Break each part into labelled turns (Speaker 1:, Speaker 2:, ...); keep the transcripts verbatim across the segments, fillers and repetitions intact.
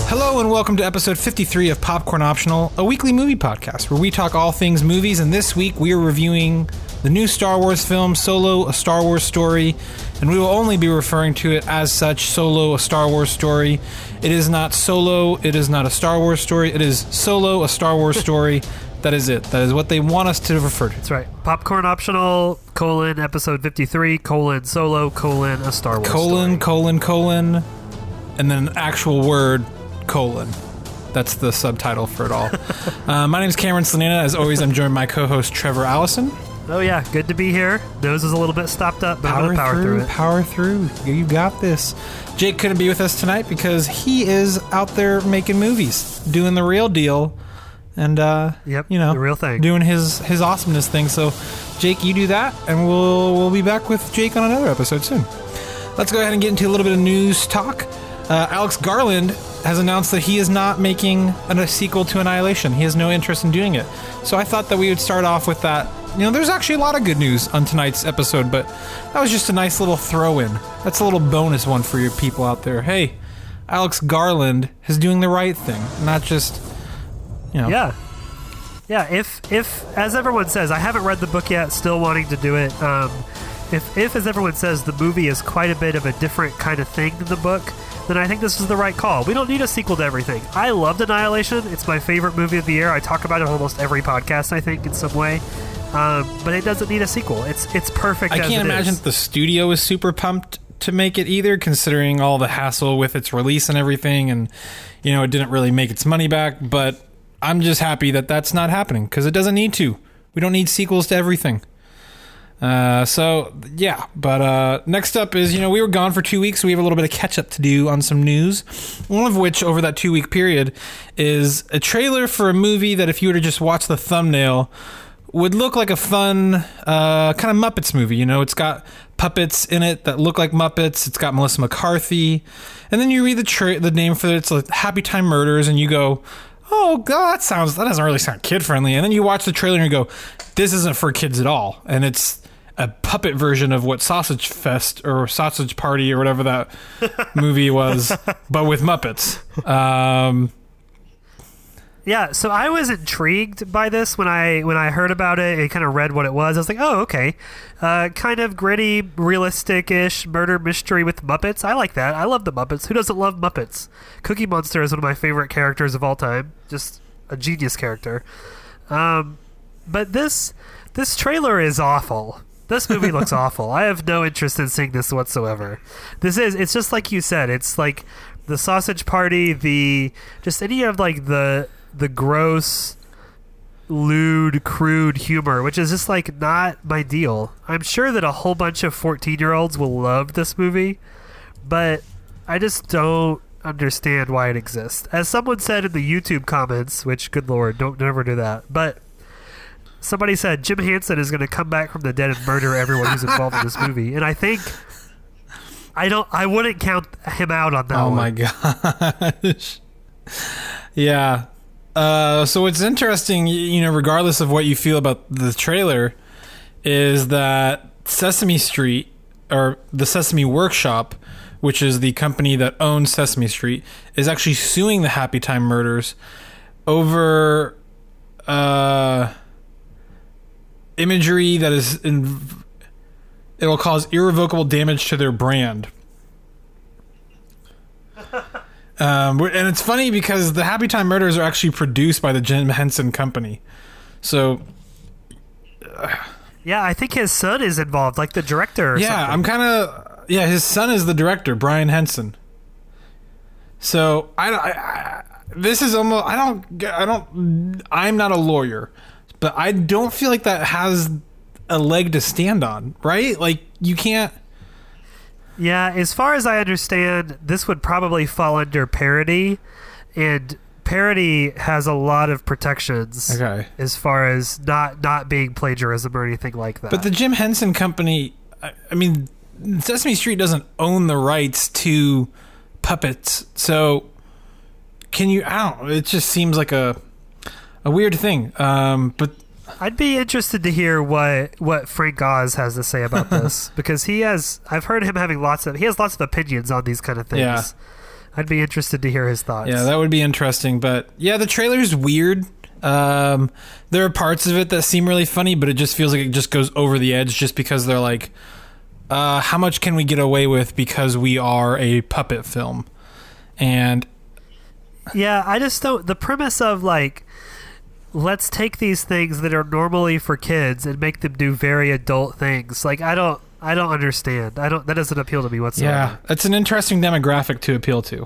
Speaker 1: Hello and welcome to episode fifty-three of Popcorn Optional, a weekly movie podcast where we talk all things movies, and this week we are reviewing the new Star Wars film, Solo, A Star Wars Story, and we will only be referring to it as such, Solo, A Star Wars Story. It is not Solo, it is not a Star Wars story, it is Solo, A Star Wars Story. That is it. That is what they want us to refer to.
Speaker 2: That's right. Popcorn Optional, colon, episode fifty-three, colon, Solo, colon, A Star Wars
Speaker 1: colon,
Speaker 2: Story.
Speaker 1: Colon, colon, colon, and then an actual word, colon. That's the subtitle for it all. uh, my name is Cameron Slanina. As always, I'm joined by my co-host Trevor Allison.
Speaker 2: Oh yeah, good to be here. Nose is a little bit stopped up, but
Speaker 1: Power,
Speaker 2: I'm going to power
Speaker 1: through,
Speaker 2: through it.
Speaker 1: Power through. You got this. Jake couldn't be with us tonight because he is out there making movies, doing the real deal, and uh,
Speaker 2: Yep,
Speaker 1: you know,
Speaker 2: the real thing.
Speaker 1: doing his his awesomeness thing. So, Jake, you do that, and we'll we'll be back with Jake on another episode soon. Let's go ahead and get into a little bit of news talk. Uh, Alex Garland has announced that he is not making an, a sequel to Annihilation. He has no interest in doing it. So I thought that we would start off with that. You know, there's actually a lot of good news on tonight's episode, but that was just a nice little throw-in. That's a little bonus one for your people out there. Hey, Alex Garland is doing the right thing, not just, you know.
Speaker 2: Yeah. Yeah, if, if, as everyone says, I haven't read the book yet, still wanting to do it. Um, if, if, as everyone says, the movie is quite a bit of a different kind of thing than the book, then I think this is the right call. We don't need a sequel to everything. I loved Annihilation. It's my favorite movie of the year. I talk about it on almost every podcast, I think, in some way. Um, but it doesn't need a sequel. It's it's perfect.
Speaker 1: I
Speaker 2: as
Speaker 1: can't
Speaker 2: it
Speaker 1: imagine
Speaker 2: is.
Speaker 1: that the studio is super pumped to make it either, considering all the hassle with its release and everything, and you know it didn't really make its money back. But I'm just happy that that's not happening because it doesn't need to. We don't need sequels to everything. Uh, so yeah, but uh, next up is, you know, we were gone for two weeks, so we have a little bit of catch up to do on some news. One of which, over that two week period, is a trailer for a movie that, if you were to just watch the thumbnail, would look like a fun uh, kind of Muppets movie. You know, it's got puppets in it that look like Muppets. It's got Melissa McCarthy, and then you read the tra- the name for it. It's like Happy Time Murders, and you go, oh god, that sounds that doesn't really sound kid friendly. And then you watch the trailer and you go, this isn't for kids at all, and it's a puppet version of what Sausage Fest or Sausage Party or whatever that movie was, but with Muppets. Um,
Speaker 2: Yeah, so I was intrigued by this when I when I heard about it and kind of read what it was. I was like, oh, okay. Uh, kind of gritty, realistic-ish murder mystery with Muppets. I like that. I love the Muppets. Who doesn't love Muppets? Cookie Monster is one of my favorite characters of all time. Just a genius character. Um, but this this trailer is awful. This movie looks awful. I have no interest in seeing this whatsoever. This is, it's just like you said. It's like the Sausage Party, the, just any of like the, the gross, lewd, crude humor, which is just like not my deal. I'm sure that a whole bunch of fourteen-year-olds will love this movie, but I just don't understand why it exists. As someone said in the YouTube comments, which, good lord, don't never do that, but somebody said Jim Henson is going to come back from the dead and murder everyone who's involved in this movie, and I think I don't. I wouldn't count him out on that.
Speaker 1: oh
Speaker 2: one.
Speaker 1: my gosh. Yeah. Uh, so what's interesting, you know, regardless of what you feel about the trailer, is that Sesame Street, or the Sesame Workshop, which is the company that owns Sesame Street, is actually suing the Happy Time Murders over uh, imagery that is in, it'll cause irrevocable damage to their brand. Um, and it's funny because the Happy Time Murders are actually produced by the Jim Henson Company. So, uh,
Speaker 2: yeah, I think his son is involved, like the director. Or
Speaker 1: yeah,
Speaker 2: something.
Speaker 1: I'm kind of yeah. His son is the director, Brian Henson. So I, I, I this is almost I don't I don't I'm not a lawyer, but I don't feel like that has a leg to stand on, right? Like you can't.
Speaker 2: Yeah, as far as I understand, this would probably fall under parody, and parody has a lot of protections.
Speaker 1: Okay.
Speaker 2: As far as not not being plagiarism or anything like that.
Speaker 1: But the Jim Henson Company, I, I mean, Sesame Street doesn't own the rights to puppets, so can you? I don't know. It just seems like a a weird thing. Um, but.
Speaker 2: I'd be interested to hear what, what Frank Oz has to say about this because he has I've heard him having lots of he has lots of opinions on these kind of things.
Speaker 1: Yeah.
Speaker 2: I'd be interested to hear his thoughts.
Speaker 1: Yeah, that would be interesting. But yeah, the trailer's weird. Um, there are parts of it that seem really funny, but it just feels like it just goes over the edge just because they're like, uh, how much can we get away with because we are a puppet film? And
Speaker 2: yeah, I just don't. The premise of like, let's take these things that are normally for kids and make them do very adult things. Like, I don't, I don't understand. I don't. That doesn't appeal to me whatsoever.
Speaker 1: yeah, it's an interesting demographic to appeal to.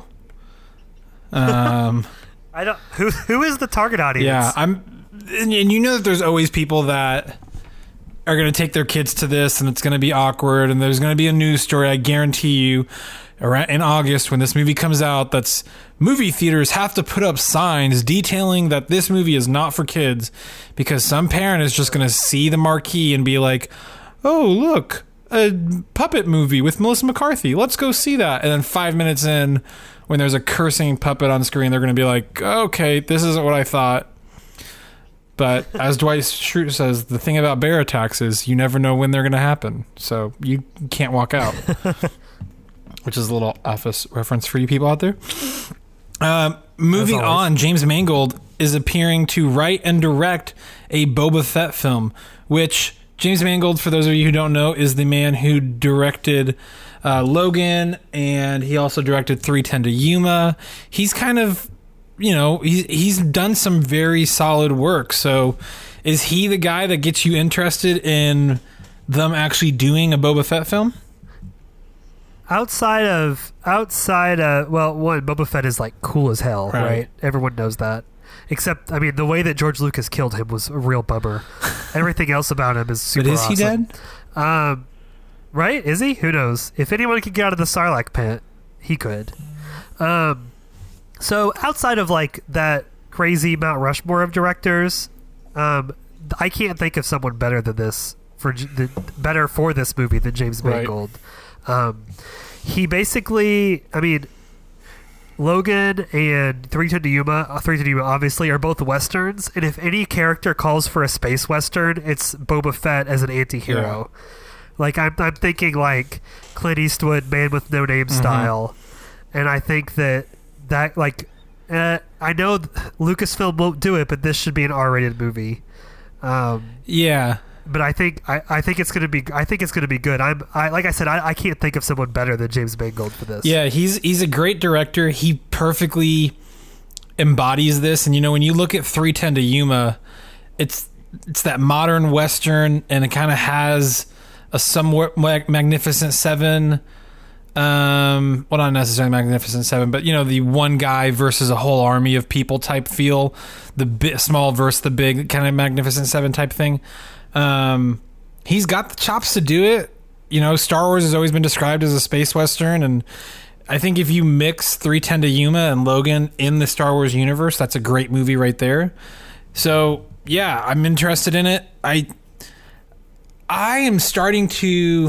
Speaker 1: Um,
Speaker 2: I don't. Who who is the target audience?
Speaker 1: yeah, I'm, and, and you know that there's always people that are going to take their kids to this, and it's going to be awkward, and there's going to be a news story. I guarantee you, around in August when this movie comes out, that's movie theaters have to put up signs detailing that this movie is not for kids because some parent is just going to see the marquee and be like, "Oh, look, a puppet movie with Melissa McCarthy. Let's go see that." And then five minutes in, when there's a cursing puppet on screen, they're going to be like, "Okay, this isn't what I thought." But as Dwight Schrute says, the thing about bear attacks is you never know when they're going to happen, so you can't walk out. Which is a little Office reference for you people out there. Um, moving on, James Mangold is appearing to write and direct a Boba Fett film, which James Mangold, for those of you who don't know, is the man who directed uh, Logan, and he also directed three ten to Yuma. He's kind of, you know, he's, he's done some very solid work. So is he the guy that gets you interested in them actually doing a Boba Fett film?
Speaker 2: Outside of outside, uh, well, one Boba Fett is like cool as hell, right?
Speaker 1: Right.
Speaker 2: Everyone knows that. Except, I mean, the way that George Lucas killed him was a real bummer. Everything else about him is super.
Speaker 1: But is he
Speaker 2: awesome.
Speaker 1: dead?
Speaker 2: Um, right? Is he? Who knows? If anyone could get out of the Sarlacc pit, he could. Um, so outside of like that crazy Mount Rushmore of directors, um, I can't think of someone better than this for J- the, better for this movie than James
Speaker 1: Right.
Speaker 2: Mangold. Um, he basically, I mean, Logan and three ten to Yuma, uh, three ten to Yuma obviously are both westerns, and if any character calls for a space western, it's Boba Fett as an anti-hero.
Speaker 1: Yeah.
Speaker 2: Like I'm, I'm thinking like Clint Eastwood, Man with No Name
Speaker 1: Mm-hmm.
Speaker 2: style, and I think that that like, uh, I know Lucasfilm won't do it, but this should be an R-rated movie. Um,
Speaker 1: Yeah.
Speaker 2: But I think I, I think it's gonna be I think it's gonna be good. I'm I like I said I, I can't think of someone better than James Mangold for this.
Speaker 1: Yeah, he's he's a great director. He perfectly embodies this. And you know, when you look at three ten to Yuma, it's it's that modern western, and it kind of has a somewhat mag- Magnificent Seven. Um, well, not necessarily Magnificent Seven, but you know, the one guy versus a whole army of people type feel. The bi- small versus the big kind of Magnificent Seven type thing. Um, he's got the chops to do it. You know, Star Wars has always been described as a space western, and I think if you mix three ten to Yuma and Logan in the Star Wars universe, that's a great movie right there. So yeah, I'm interested in it. I I am starting to.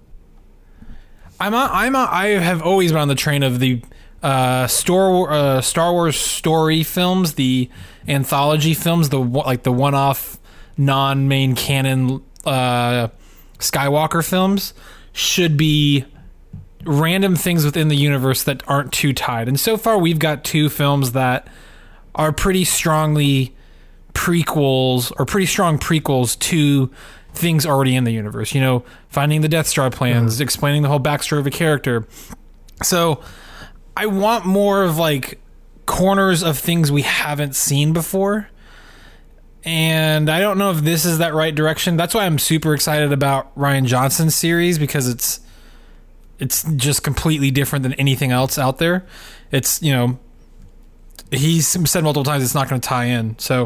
Speaker 1: I'm a, I'm a, I have always been on the train of the uh, Star uh, Star Wars story films, the anthology films, the like the one-off, non-main canon uh, Skywalker films should be random things within the universe that aren't too tied. And so far, we've got two films that are pretty strongly prequels or pretty strong prequels to things already in the universe. You know, finding the Death Star plans, mm. explaining the whole backstory of a character. So I want more of like corners of things we haven't seen before. And I don't know if this is that right direction. That's why I'm super excited about Rian Johnson's series, because it's it's just completely different than anything else out there. It's, you know, he's said multiple times it's not going to tie in. So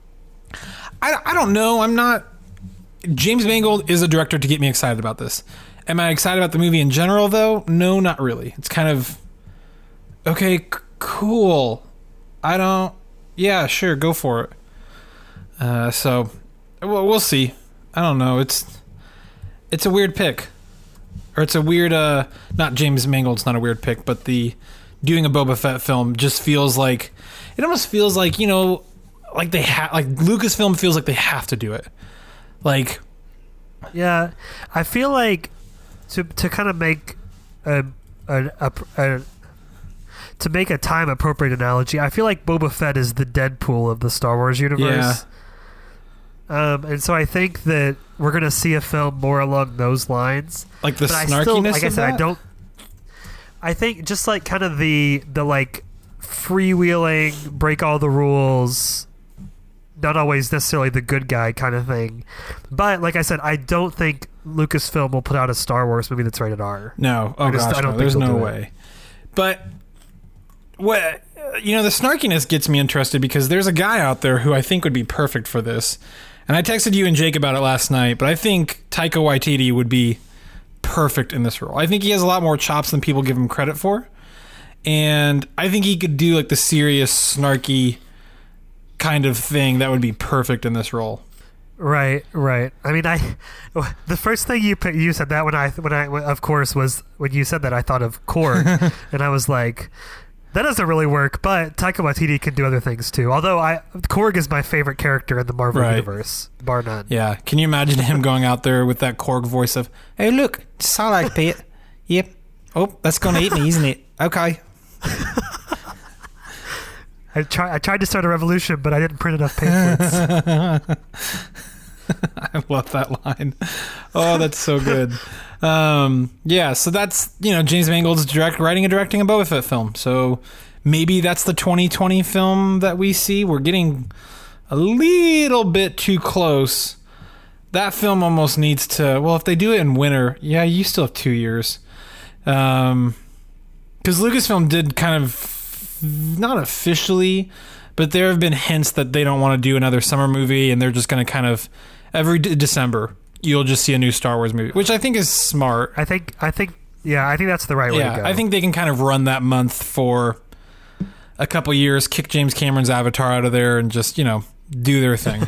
Speaker 1: I, I don't know. I'm not. James Mangold is a director to get me excited about this. Am I excited about the movie in general, though? No, not really. It's kind of, okay, c- cool. I don't, yeah, sure, go for it. Uh, so, well, we'll see. I don't know. It's it's a weird pick. Or it's a weird, uh, not James Mangold's not a weird pick, but the doing a Boba Fett film just feels like, it almost feels like, you know, like they have, like Lucasfilm feels like they have to do it. Like,
Speaker 2: yeah, I feel like to to kind of make a a, a, a to make a time appropriate analogy, I feel like Boba Fett is the Deadpool of the Star Wars universe. Yeah. Um, and so I think that we're going to see a film more along those lines.
Speaker 1: Like the
Speaker 2: but
Speaker 1: snarkiness
Speaker 2: I still, like I
Speaker 1: of
Speaker 2: said,
Speaker 1: that?
Speaker 2: I don't. I think just like kind of the the like freewheeling, break all the rules, not always necessarily the good guy kind of thing. But like I said, I don't think Lucasfilm will put out a Star Wars movie that's rated R.
Speaker 1: No, oh
Speaker 2: I just,
Speaker 1: gosh,
Speaker 2: I don't
Speaker 1: no,
Speaker 2: think
Speaker 1: there's
Speaker 2: they'll
Speaker 1: no
Speaker 2: do
Speaker 1: way. But what you know, the snarkiness gets me interested because there's a guy out there who I think would be perfect for this. And I texted you and Jake about it last night, but I think Taika Waititi would be perfect in this role. I think he has a lot more chops than people give him credit for. And I think he could do like the serious, snarky kind of thing that would be perfect in this role.
Speaker 2: Right, right. I mean, I the first thing you put, you said that when I when I of course was when you said that I thought of Korg, and I was like, that doesn't really work. But Taika Waititi can do other things too. Although I Korg is my favorite character in the Marvel
Speaker 1: Right.
Speaker 2: universe, bar none.
Speaker 1: Yeah. Can you imagine him going out there with that Korg voice of, "Hey, look, Sarlacc pit. Yep. Oh, that's gonna eat me, isn't it? Okay."
Speaker 2: I try I tried to start a revolution, but I didn't print enough pamphlets.
Speaker 1: I love that line. Oh, that's so good. Um, yeah, so that's, you know, James Mangold's direct writing and directing a Boba Fett film. So maybe that's the twenty twenty film that we see. We're getting a little bit too close. That film almost needs to, well, if they do it in winter, yeah, you still have two years. Um, because Lucasfilm did kind of, not officially, but there have been hints that they don't want to do another summer movie, and they're just going to kind of every de- December you'll just see a new Star Wars movie, which I think is smart.
Speaker 2: I think I think yeah, I think that's the right way
Speaker 1: Yeah,
Speaker 2: to go.
Speaker 1: I think they can kind of run that month for a couple years, kick James Cameron's Avatar out of there, and just, you know, do their thing.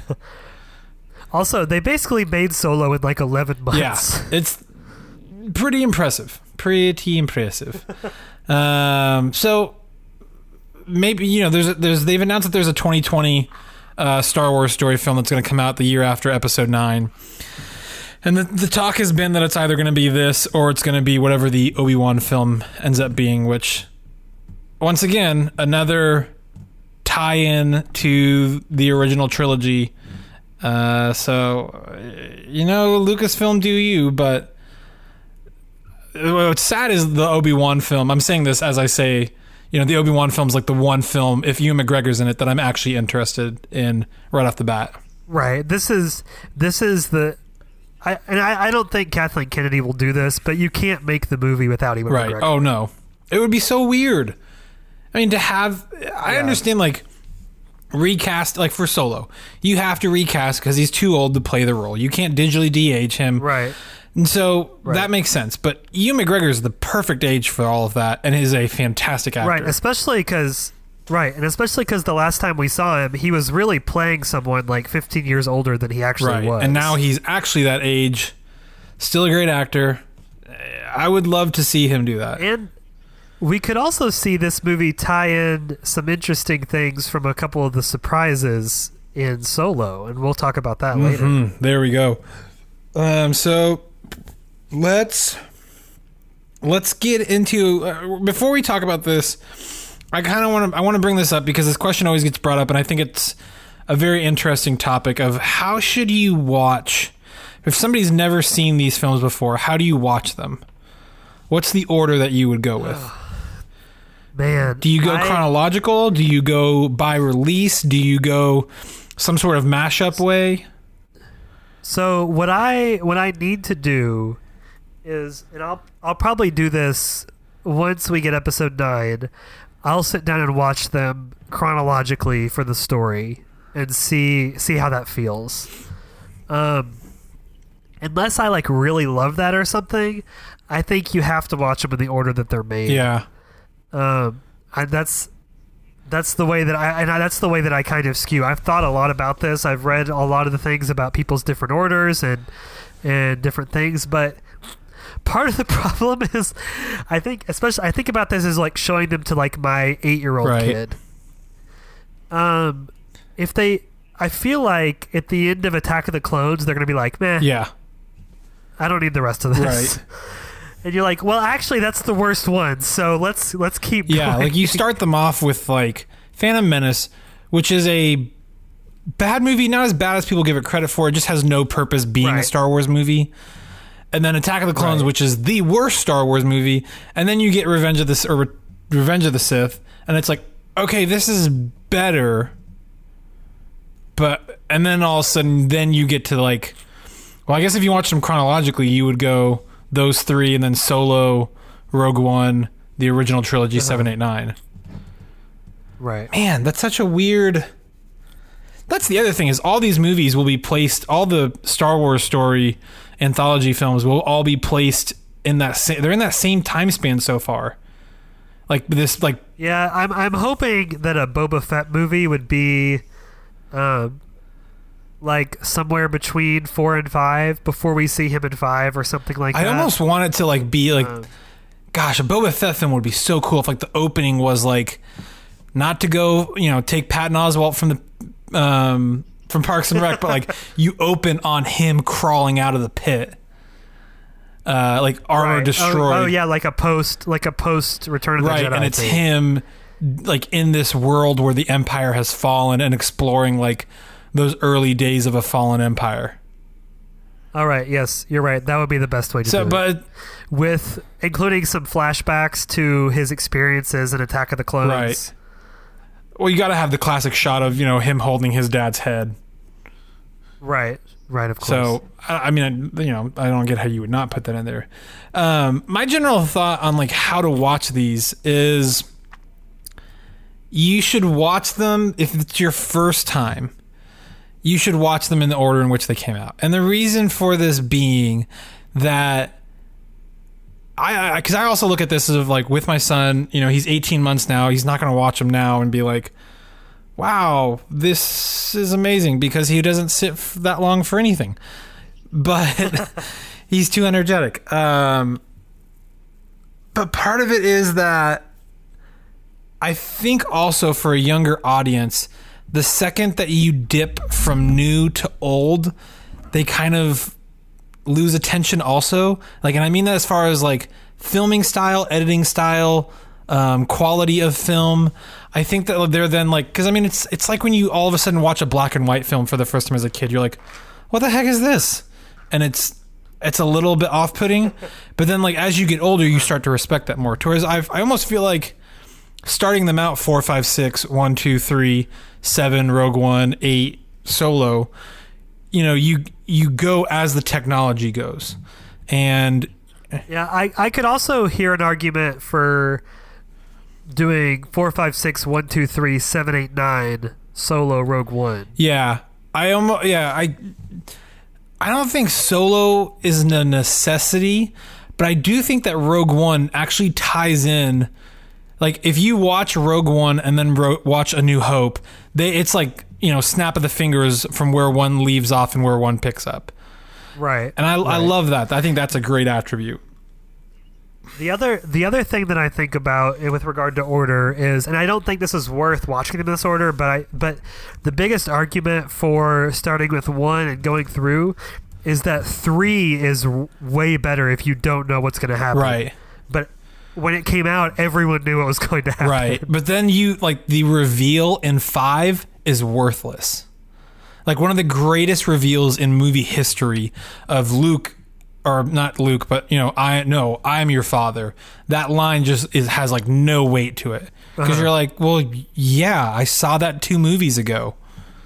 Speaker 2: Also, they basically made Solo in like eleven months.
Speaker 1: Yeah, it's pretty impressive. Pretty impressive. um, so maybe, you know, there's a, there's they've announced that there's a twenty twenty uh, Star Wars story film that's going to come out the year after Episode nine. And the, the talk has been that it's either going to be this or it's going to be whatever the Obi-Wan film ends up being, which, once again, another tie-in to the original trilogy. Uh, so, you know, Lucasfilm, do you, but what's sad is the Obi-Wan film. I'm saying this as I say, you know, the Obi-Wan film's like the one film, if Ewan McGregor's in it, that I'm actually interested in right off the bat.
Speaker 2: Right. This is this is the I and I, I don't think Kathleen Kennedy will do this, but you can't make the movie without Ewan
Speaker 1: Right.
Speaker 2: McGregor.
Speaker 1: Oh, no. It would be so weird. I mean, to have... I
Speaker 2: Yeah.
Speaker 1: understand, like, recast, like, for Solo. You have to recast because he's too old to play the role. You can't digitally de-age him.
Speaker 2: Right.
Speaker 1: And so
Speaker 2: Right.
Speaker 1: that makes sense. But Ewan McGregor is the perfect age for all of that and is a fantastic actor.
Speaker 2: Right, especially because right, and especially because the last time we saw him, he was really playing someone like fifteen years older than he actually
Speaker 1: Right.
Speaker 2: was.
Speaker 1: And now he's actually that age. Still a great actor. I would love to see him do that.
Speaker 2: And we could also see this movie tie in some interesting things from a couple of the surprises in Solo, and we'll talk about that later.
Speaker 1: Mhm. There we go. Um, so let's let's get into uh, before we talk about this. I kind of want to I want to bring this up because this question always gets brought up, and I think it's a very interesting topic of how should you watch if somebody's never seen these films before. How do you watch them? What's the order that you would go with?
Speaker 2: Man,
Speaker 1: Do you go
Speaker 2: I-
Speaker 1: chronological? Do you go by release? Do you go some sort of mashup way?
Speaker 2: So what I what I need to do is, and I'll I'll probably do this once we get episode nine. I'll sit down and watch them chronologically for the story and see see how that feels. Um, unless I like really love that or something, I think you have to watch them in the order that they're made.
Speaker 1: Yeah.
Speaker 2: Um, and that's that's the way that I and I, that's the way that I kind of skew. I've thought a lot about this. I've read a lot of the things about people's different orders and and different things, but part of the problem is I think especially I think about this as like showing them to like my eight-year-old
Speaker 1: Right.
Speaker 2: kid. Um, if they, I feel like at the end of Attack of the Clones, they're gonna be like, meh,
Speaker 1: Yeah.
Speaker 2: I don't need the rest of this.
Speaker 1: Right.
Speaker 2: and you're like, well, actually, that's the worst one. So let's let's keep.
Speaker 1: Yeah,
Speaker 2: going.
Speaker 1: like you start them off with like Phantom Menace, which is a bad movie, not as bad as people give it credit for. It just has no purpose being
Speaker 2: Right.
Speaker 1: a Star Wars movie. And then Attack of the Clones,
Speaker 2: Right.
Speaker 1: which is the worst Star Wars movie. And then you get Revenge of the or Re- Revenge of the Sith, and it's like, okay, this is better. But and then all of a sudden, then you get to like, well, I guess if you watch them chronologically, you would go those three, and then Solo, Rogue One, the original trilogy,
Speaker 2: Uh-huh.
Speaker 1: seven, eight, nine.
Speaker 2: Right.
Speaker 1: Man, that's such a weird. That's the other thing is all these movies will be placed. All the Star Wars story anthology films will all be placed in that. Sa- they're in that same time span so far. Like this, like
Speaker 2: Yeah, I'm I'm hoping that a Boba Fett movie would be, um, like somewhere between four and five before we see him in five or something like
Speaker 1: I
Speaker 2: that.
Speaker 1: almost want it to like be like,
Speaker 2: Um,
Speaker 1: gosh, a Boba Fett film would be so cool if like the opening was like, not to go, you know, take Patton Oswalt from the. Um, from Parks and Rec, but like you open on him crawling out of the pit, uh, like armor
Speaker 2: right.
Speaker 1: destroyed.
Speaker 2: Oh, oh yeah, like a post, like a post Return of the
Speaker 1: Right,
Speaker 2: Jedi.
Speaker 1: and it's
Speaker 2: thing.
Speaker 1: him, like in this world where the Empire has fallen and exploring like those early days of a fallen Empire.
Speaker 2: All right. Yes, you're right. That would be the best way to
Speaker 1: So,
Speaker 2: do it.
Speaker 1: but
Speaker 2: With including some flashbacks to his experiences in Attack of the Clones.
Speaker 1: Right. well, you got to have the classic shot of you know him holding his dad's head.
Speaker 2: Right. Right. Of course.
Speaker 1: So, I I mean, I, you know, I don't get how you would not put that in there. Um, my general thought on like how to watch these is you should watch them if it's your first time. You should watch them in the order in which they came out. And the reason for this being that I, because I, I also look at this as like with my son, you know, he's eighteen months now. He's not going to watch them now and be like, wow, this is amazing, because he doesn't sit f- that long for anything. But he's too energetic. Um, but part of it is that I think also for a younger audience, the second that you dip from new to old, they kind of lose attention also. Like, and I mean that as far as like filming style, editing style, um, quality of film. I think that they're then like, because I mean, it's it's like when you all of a sudden watch a black and white film for the first time as a kid, you're like, what the heck is this? And it's it's a little bit off-putting. But then like as you get older, you start to respect that more. Whereas I I almost feel like starting them out four, five, six, one, two, three, seven, Rogue One, eight, Solo. You know, you you go as the technology goes, and
Speaker 2: yeah, I, I could also hear an argument for doing four, five, six, one, two, three, seven, eight, nine, Solo, Rogue One.
Speaker 1: yeah, I almost yeah I I don't think Solo is a necessity, but I do think that Rogue One actually ties in. Like if you watch Rogue One and then ro- watch A New Hope, they it's like, you know, snap of the fingers from where one leaves off and where one picks up.
Speaker 2: Right.
Speaker 1: And I,
Speaker 2: right.
Speaker 1: I love that. I think that's a great attribute.
Speaker 2: The other the other thing that I think about with regard to order is, and I don't think this is worth watching them in this order, but I but the biggest argument for starting with one and going through is that three is w- way better if you don't know what's going to happen.
Speaker 1: Right.
Speaker 2: But when it came out, everyone knew what was going to happen.
Speaker 1: Right. But then you like the reveal in five is worthless. Like one of the greatest reveals in movie history of Luke, or not Luke, but you know, I no, I'm your father. That line just is, has like no weight to it, because
Speaker 2: Uh-huh.
Speaker 1: you're like, well, yeah, I saw that two movies ago.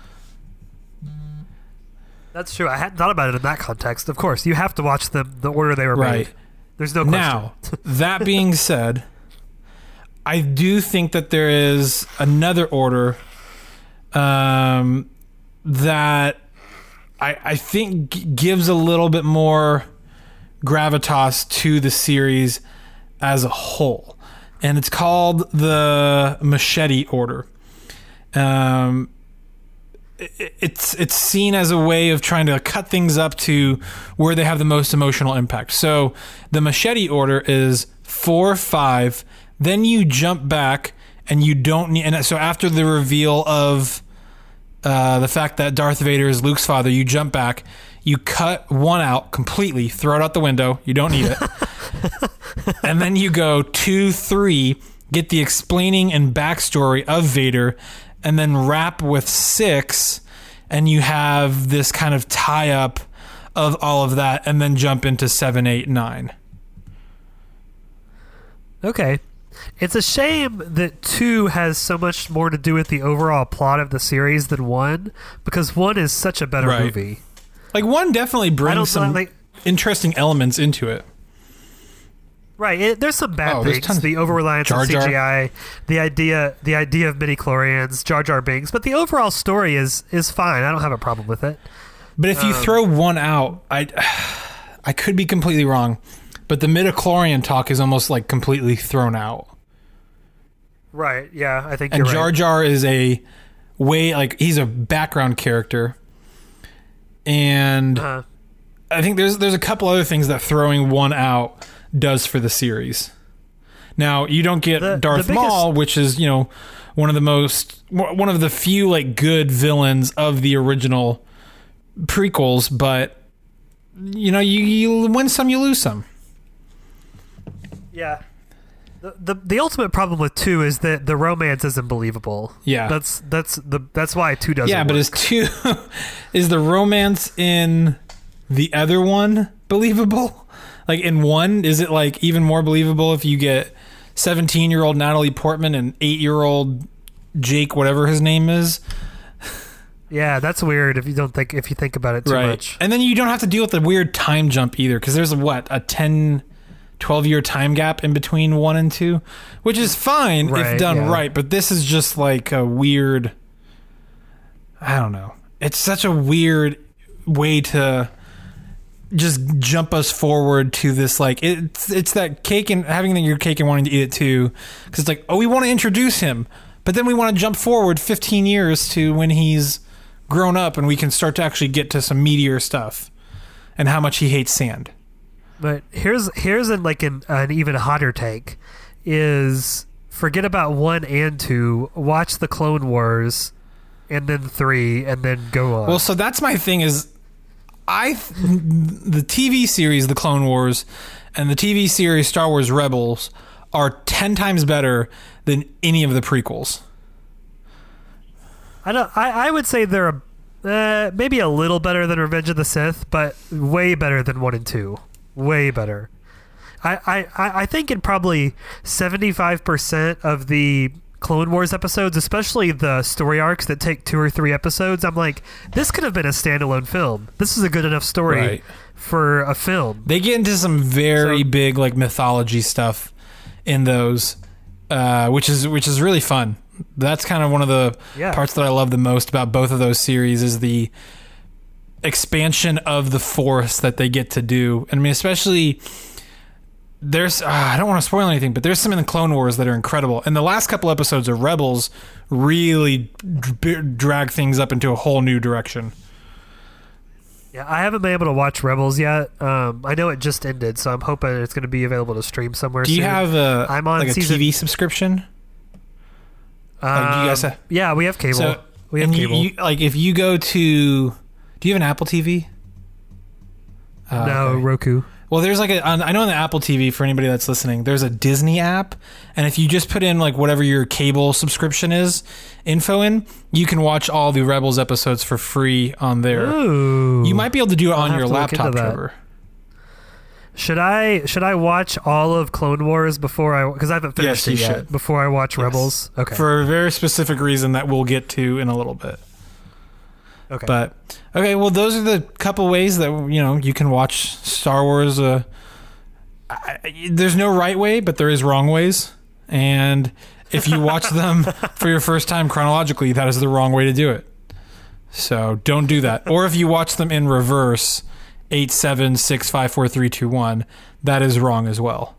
Speaker 2: That's true. I hadn't thought about it in that context. Of course, you have to watch them the order they were
Speaker 1: Right.
Speaker 2: made. There's no question.
Speaker 1: Now, that being said, I do think that there is another order um, that I, I think g- gives a little bit more gravitas to the series as a whole. And it's called the Machete Order. Um, it, it's it's seen as a way of trying to cut things up to where they have the most emotional impact. So the Machete Order is four, five, then you jump back and you don't need, and so after the reveal of uh, the fact that Darth Vader is Luke's father, you jump back, you cut one out completely, throw it out the window, you don't need it. And then you go two, three, get the explaining and backstory of Vader, and then wrap with six, and you have this kind of tie-up of all of that, and then jump into seven, eight, nine.
Speaker 2: Okay. It's a shame that two has so much more to do with the overall plot of the series than one, because one is such a better
Speaker 1: Right.
Speaker 2: movie.
Speaker 1: Like, one definitely
Speaker 2: I don't
Speaker 1: brings some
Speaker 2: like-
Speaker 1: interesting elements into it.
Speaker 2: Right, it, there's some bad
Speaker 1: Oh, there's
Speaker 2: things.
Speaker 1: tons.
Speaker 2: The over reliance on
Speaker 1: Jar Jar.
Speaker 2: C G I, the idea, the idea of midi chlorians, Jar Jar Binks, but the overall story is is fine. I don't have a problem with it.
Speaker 1: But if you
Speaker 2: Um,
Speaker 1: throw one out, I, I could be completely wrong, but the midichlorian talk is almost like completely thrown out.
Speaker 2: Right? Yeah, I think
Speaker 1: And
Speaker 2: you're
Speaker 1: Jar
Speaker 2: right.
Speaker 1: Jar is a way, like, he's a background character. And
Speaker 2: Uh,
Speaker 1: I think there's there's a couple other things that throwing one out does for the series. Now, you don't get
Speaker 2: The-
Speaker 1: Darth
Speaker 2: the biggest-
Speaker 1: Maul, which is, you know, one of the most, one of the few, like, good villains of the original prequels, but, you know, you, you win some, you lose some.
Speaker 2: yeah. The, the the ultimate problem with two is that the romance isn't believable.
Speaker 1: Yeah.
Speaker 2: That's that's the that's why two doesn't.
Speaker 1: Yeah, but
Speaker 2: work.
Speaker 1: is two, is the romance in the other one believable? Like, in one, is it, like, even more believable if you get seventeen-year-old Natalie Portman and eight-year-old Jake, whatever his name is?
Speaker 2: Yeah, that's weird if you don't think if you think about it too much.
Speaker 1: And then you don't have to deal with the weird time jump either, because there's, a, what, a ten, twelve-year time gap in between one and two, which is fine
Speaker 2: Right,
Speaker 1: if done
Speaker 2: yeah.
Speaker 1: right, but this is just, like, a weird... I don't know. It's such a weird way to just jump us forward to this, like, it's it's that cake and having your cake and wanting to eat it too, because it's like, oh, we want to introduce him, but then we want to jump forward fifteen years to when he's grown up and we can start to actually get to some meatier stuff and how much he hates sand.
Speaker 2: But here's here's an, like an, an even hotter take is forget about one and two, watch the Clone Wars, and then three, and then go on.
Speaker 1: Well, so that's my thing is, I the T V series The Clone Wars and the T V series Star Wars Rebels are ten times better than any of the prequels.
Speaker 2: I don't. I, I would say they're a, uh, maybe a little better than Revenge of the Sith, but way better than one and two. Way better. I I, I I think in probably seventy-five percent of the Clone Wars episodes, especially the story arcs that take two or three episodes, I'm like, this could have been a standalone film. This is a good enough story
Speaker 1: Right.
Speaker 2: for a film.
Speaker 1: They get into some very
Speaker 2: So-
Speaker 1: big, like, mythology stuff in those, uh, which is which is really fun. That's kind of one of the
Speaker 2: Yeah.
Speaker 1: parts that I love the most about both of those series is the expansion of the Force that they get to do. I mean, especially there's uh, I don't want to spoil anything, but there's some in the Clone Wars that are incredible. And the last couple episodes of Rebels really dr- drag things up into a whole new direction.
Speaker 2: Yeah, I haven't been able to watch Rebels yet. Um, I know it just ended, so I'm hoping it's going to be available to stream somewhere
Speaker 1: Do you
Speaker 2: soon.
Speaker 1: have a
Speaker 2: I'm on
Speaker 1: like a
Speaker 2: season-
Speaker 1: T V subscription? Like, do you guys
Speaker 2: Um,
Speaker 1: have-
Speaker 2: yeah, we have cable.
Speaker 1: So,
Speaker 2: we have
Speaker 1: and you-
Speaker 2: cable.
Speaker 1: you- like, if you go to, do you have an Apple T V? Uh,
Speaker 2: no,
Speaker 1: okay.
Speaker 2: Roku.
Speaker 1: Well, there's like a, on, I know on the Apple T V, for anybody that's listening, there's a Disney app, and if you just put in like whatever your cable subscription is, info in, you can watch all the Rebels episodes for free on there.
Speaker 2: Ooh.
Speaker 1: You might be able to do it
Speaker 2: I'll
Speaker 1: on
Speaker 2: have
Speaker 1: your
Speaker 2: to look into
Speaker 1: laptop,
Speaker 2: that.
Speaker 1: Trevor.
Speaker 2: Should I should I watch all of Clone Wars before I because I haven't finished
Speaker 1: Yes,
Speaker 2: it
Speaker 1: you
Speaker 2: yet
Speaker 1: should.
Speaker 2: before I watch
Speaker 1: Yes.
Speaker 2: Rebels? Okay.
Speaker 1: For a very specific reason that we'll get to in a little bit.
Speaker 2: okay.
Speaker 1: But okay, well, those are the couple ways that, you know, you can watch Star Wars. Uh, I, I- there's no right way, but there is wrong ways, and if you watch them for your first time chronologically, that is the wrong way to do it. So don't do that. Or if you watch them in reverse, eight, seven, six, five, four, three, two, one, that is wrong as well.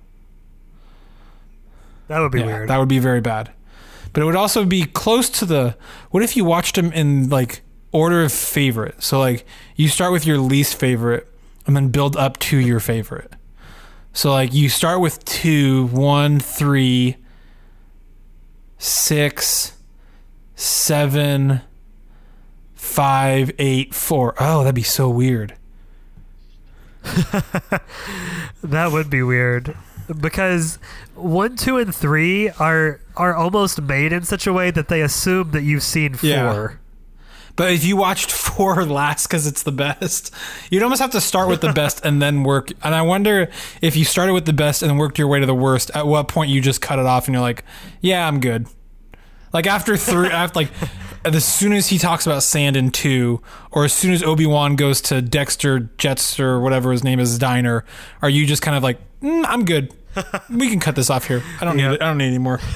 Speaker 2: that would be
Speaker 1: Yeah,
Speaker 2: weird.
Speaker 1: that would be very bad. But it would also be close to the. What if you watched them in like order of favorite? So like you start with your least favorite and then build up to your favorite. So like you start with two, one, three, six, seven, five, eight, four. Oh, that'd be so weird.
Speaker 2: That would be weird. Because one, two, and three are are almost made in such a way that they assume that you've seen four.
Speaker 1: Yeah. But if you watched four last because it's the best, you'd almost have to start with the best and then work. And I wonder if you started with the best and worked your way to the worst, at what point you just cut it off and you're like, yeah, I'm good. Like after three, after like as soon as he talks about sand in two, or as soon as Obi-Wan goes to Dexter, Jetster, whatever his name is, diner, are you just kind of like, mm, I'm good. We can cut this off here. I don't need
Speaker 2: Yep.
Speaker 1: it. I don't need any more.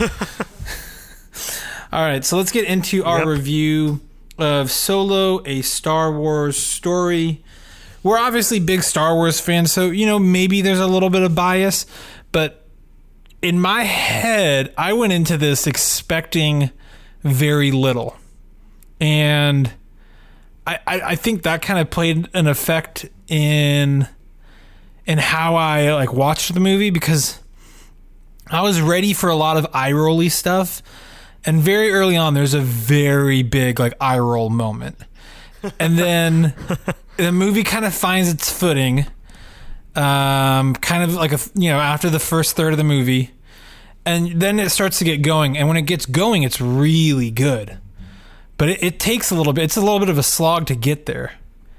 Speaker 1: All right, so let's get into our
Speaker 2: Yep.
Speaker 1: review of Solo, a Star Wars story. We're obviously big Star Wars fans, so you know maybe there's a little bit of bias, but in my head, I went into this expecting very little, and I, I, I think that kind of played an effect in in how I like watched the movie, because I was ready for a lot of eye rolly stuff, and very early on there's a very big like eye roll moment, and then the movie kind of finds its footing, um, kind of like a you know after the first third of the movie, and then it starts to get going, and when it gets going, it's really good, but it, it takes a little bit. It's a little bit of a slog to get there.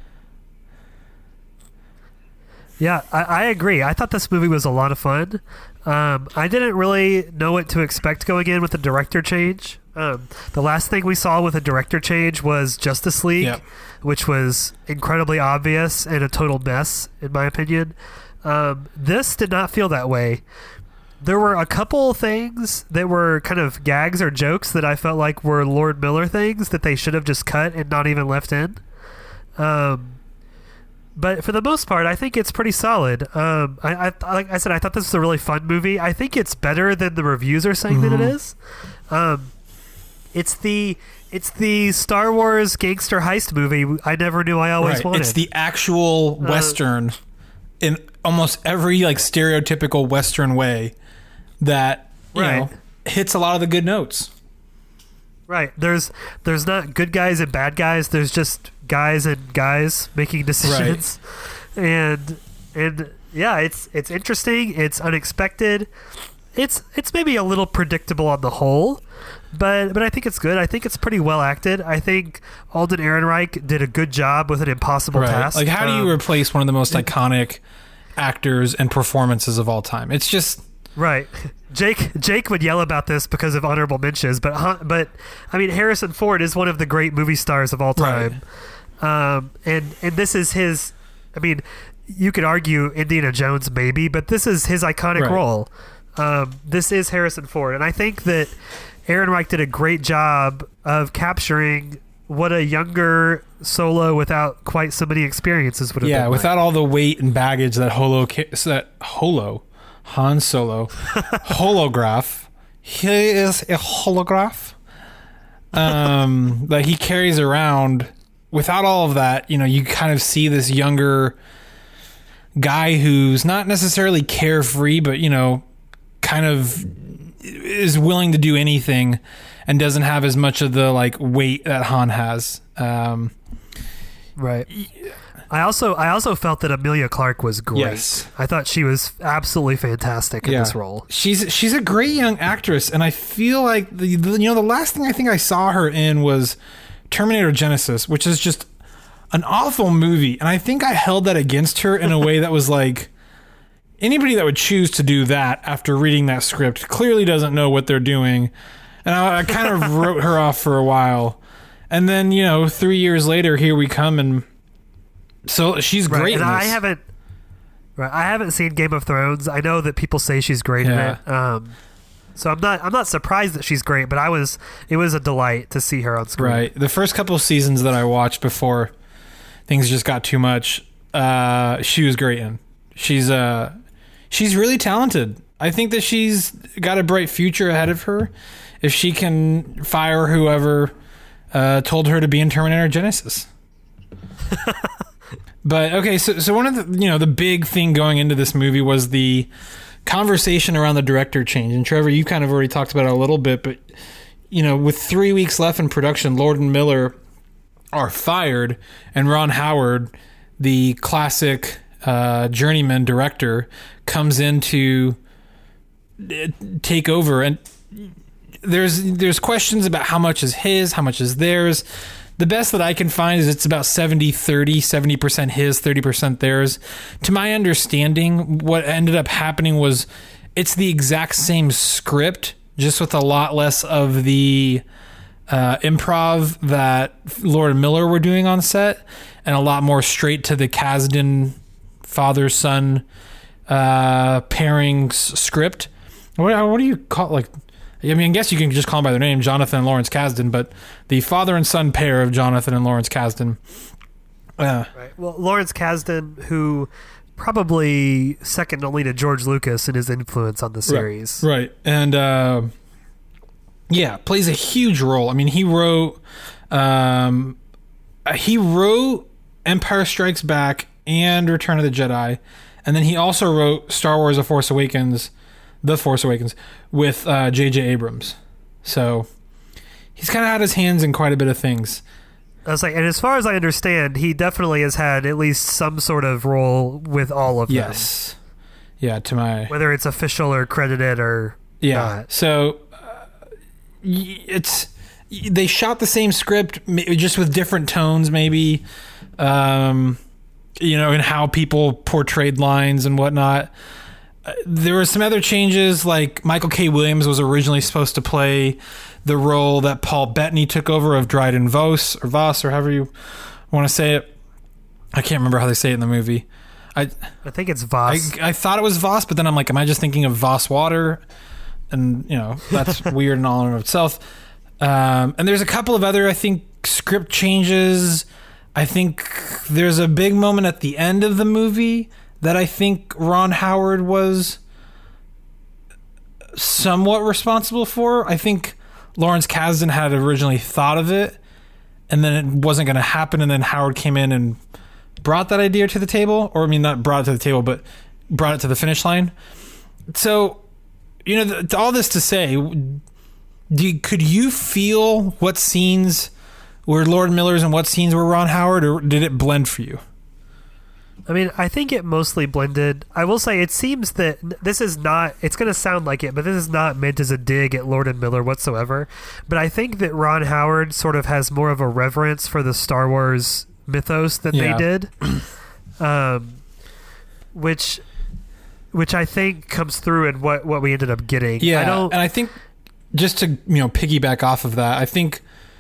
Speaker 2: Yeah, I, I agree. I thought this movie was a lot of fun. Um, I didn't really know what to expect going in with the director change. Um, the last thing we saw with a director change was Justice League,
Speaker 1: Yep.
Speaker 2: which was incredibly obvious and a total mess, in my opinion. Um, this did not feel that way. There were a couple things that were kind of gags or jokes that I felt like were Lord Miller things that they should have just cut and not even left in. Um, But for the most part, I think it's pretty solid. Um, I, I like I said, I thought this was a really fun movie. I think it's better than the reviews are saying
Speaker 1: Mm-hmm.
Speaker 2: that it is. Um, it's the it's the Star Wars gangster heist movie I never knew I always
Speaker 1: Right.
Speaker 2: wanted.
Speaker 1: It's the actual
Speaker 2: Uh,
Speaker 1: Western in almost every like stereotypical Western way that you
Speaker 2: Right.
Speaker 1: know hits a lot of the good notes.
Speaker 2: Right. There's there's not good guys and bad guys. There's just guys and guys making decisions. And and yeah, it's it's interesting, it's unexpected. It's it's maybe a little predictable on the whole, but but I think it's good. I think it's pretty well acted. I think Alden Ehrenreich did a good job with an impossible
Speaker 1: Right.
Speaker 2: task.
Speaker 1: Like how do you
Speaker 2: Um,
Speaker 1: replace one of the most iconic actors and performances of all time? It's just
Speaker 2: Right. Jake Jake would yell about this because of honorable mentions, but huh, but I mean Harrison Ford is one of the great movie stars of all time. Um, and and this is his I mean, you could argue Indiana Jones maybe, but this is his iconic
Speaker 1: Right.
Speaker 2: role. Um, this is Harrison Ford, and I think that Ehrenreich did a great job of capturing what a younger Solo without quite so many experiences would have
Speaker 1: yeah,
Speaker 2: been
Speaker 1: without all the weight and baggage that Holo ca- that Holo Han Solo holograph. He is a holograph. Um, that he carries around. Without all of that, you know, you kind of see this younger guy who's not necessarily carefree, but you know, kind of is willing to do anything and doesn't have as much of the like weight that Han has. Um,
Speaker 2: Right. I also I also felt that Amelia Clarke was great.
Speaker 1: Yes.
Speaker 2: I thought she was absolutely fantastic in
Speaker 1: yeah.
Speaker 2: this role.
Speaker 1: She's she's a great young actress, and I feel like the, the you know the last thing I think I saw her in was Terminator Genesis, which is just an awful movie, and I think I held that against her in a way that was like, anybody that would choose to do that after reading that script clearly doesn't know what they're doing, and I, I kind of wrote her off for a while, and then you know three years later here we come, and so she's
Speaker 2: Right.
Speaker 1: great
Speaker 2: And
Speaker 1: in
Speaker 2: I
Speaker 1: this.
Speaker 2: haven't right, I haven't seen Game of Thrones. I know that people say she's great
Speaker 1: Yeah.
Speaker 2: in it. Um so I'm not I'm not surprised that she's great, but I was it was a delight to see her on screen.
Speaker 1: Right. The first couple of seasons that I watched before things just got too much, uh, she was great in. She's uh, she's really talented. I think that she's got a bright future ahead of her if she can fire whoever uh, told her to be in Terminator Genesis. But okay, so so one of the you know the big thing going into this movie was the conversation around the director change. And Trevor, you kind of already talked about it a little bit, but you know, with three weeks left in production, Lord and Miller are fired, and Ron Howard, the classic uh, journeyman director comes in to uh, take over, and there's there's questions about how much is his, how much is theirs. The best that I can find is it's about seventy thirty, seventy percent his, thirty percent theirs. To my understanding, what ended up happening was it's the exact same script, just with a lot less of the uh, improv that Lord and Miller were doing on set, and a lot more straight to the Kasdan father-son uh, pairings script. What, what do you call it? Like, I mean, I guess you can just call them by their name, Jonathan and Lawrence Kasdan, but the father and son pair of Jonathan and Lawrence Kasdan. Uh,
Speaker 2: right. Well, Lawrence Kasdan, who probably second only to George Lucas in his influence on the series.
Speaker 1: Right. right. And, uh, yeah, plays a huge role. I mean, he wrote, um, he wrote Empire Strikes Back and Return of the Jedi. And then he also wrote Star Wars The Force Awakens, The Force Awakens, with uh, J J Abrams. So he's kind of had his hands in quite a bit of things.
Speaker 2: I was like, and as far as I understand, he definitely has had at least some sort of role with all of them.
Speaker 1: Yes. Yeah, to my...
Speaker 2: Whether it's official or credited or
Speaker 1: yeah.
Speaker 2: not.
Speaker 1: So uh, it's... They shot the same script, just with different tones, maybe. Um, you know, and how people portrayed lines and whatnot. Uh, there were some other changes, like Michael K. Williams was originally supposed to play the role that Paul Bettany took over of Dryden Voss, or Voss, or however you want to say it. I can't remember how they say it in the movie. I
Speaker 2: I think it's Voss.
Speaker 1: I, I thought it was Voss, but then I'm like, am I just thinking of Voss Water? And, you know, that's weird in all in itself. Um, and there's a couple of other, I think, script changes. I think there's a big moment at the end of the movie that I think Ron Howard was somewhat responsible for. I think Lawrence Kasdan had originally thought of it, and then it wasn't going to happen, and then Howard came in and brought that idea to the table. Or, I mean, not brought it to the table, but brought it to the finish line. So, you know, th- all this to say, do you, could you feel what scenes were Lord Miller's and what scenes were Ron Howard, or did it blend for you?
Speaker 2: I mean, I think it mostly blended. I will say it seems that this is not, it's going to sound like it, but this is not meant as a dig at Lord and Miller whatsoever. But I think that Ron Howard sort of has more of a reverence for the Star Wars mythos than
Speaker 1: Yeah.
Speaker 2: they did. Um, which which I think comes through in what, what we ended up getting.
Speaker 1: Yeah,
Speaker 2: I don't,
Speaker 1: and I think just to, you know, piggyback off of that, I think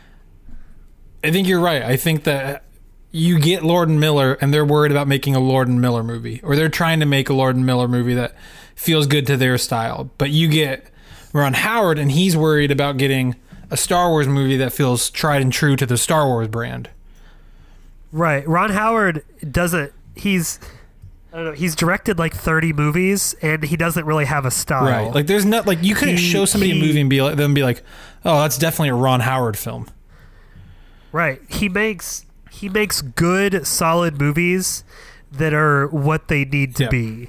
Speaker 1: I think you're right. I think that you get Lord and Miller, and they're worried about making a Lord and Miller movie, or they're trying to make a Lord and Miller movie that feels good to their style. But you get Ron Howard, and he's worried about getting a Star Wars movie that feels tried and true to the Star Wars brand.
Speaker 2: Right. Ron Howard doesn't, he's, I don't know, he's directed like thirty movies, and he doesn't really have a style.
Speaker 1: Right. Like there's not, like you couldn't
Speaker 2: He-
Speaker 1: show somebody
Speaker 2: he-
Speaker 1: a movie and be like, them be like, oh, that's definitely a Ron Howard film.
Speaker 2: Right. He makes he makes good, solid movies that are what they need to
Speaker 1: Yeah.
Speaker 2: be.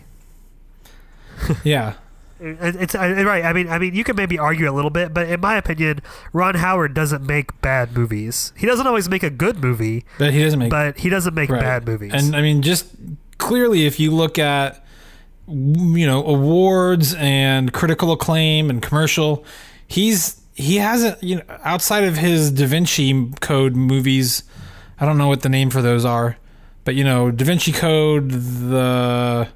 Speaker 1: Yeah.
Speaker 2: It- It's I- right. I mean, I mean, you can maybe argue a little bit, but in my opinion, Ron Howard doesn't make bad movies. He doesn't always make a good movie,
Speaker 1: But he doesn't make
Speaker 2: but he doesn't make
Speaker 1: right.
Speaker 2: bad movies.
Speaker 1: And I mean, just clearly, if you look at, you know, awards and critical acclaim and commercial, he's he hasn't, you know, outside of his Da Vinci Code movies, I don't know what the name for those are, but you know, Da Vinci Code, the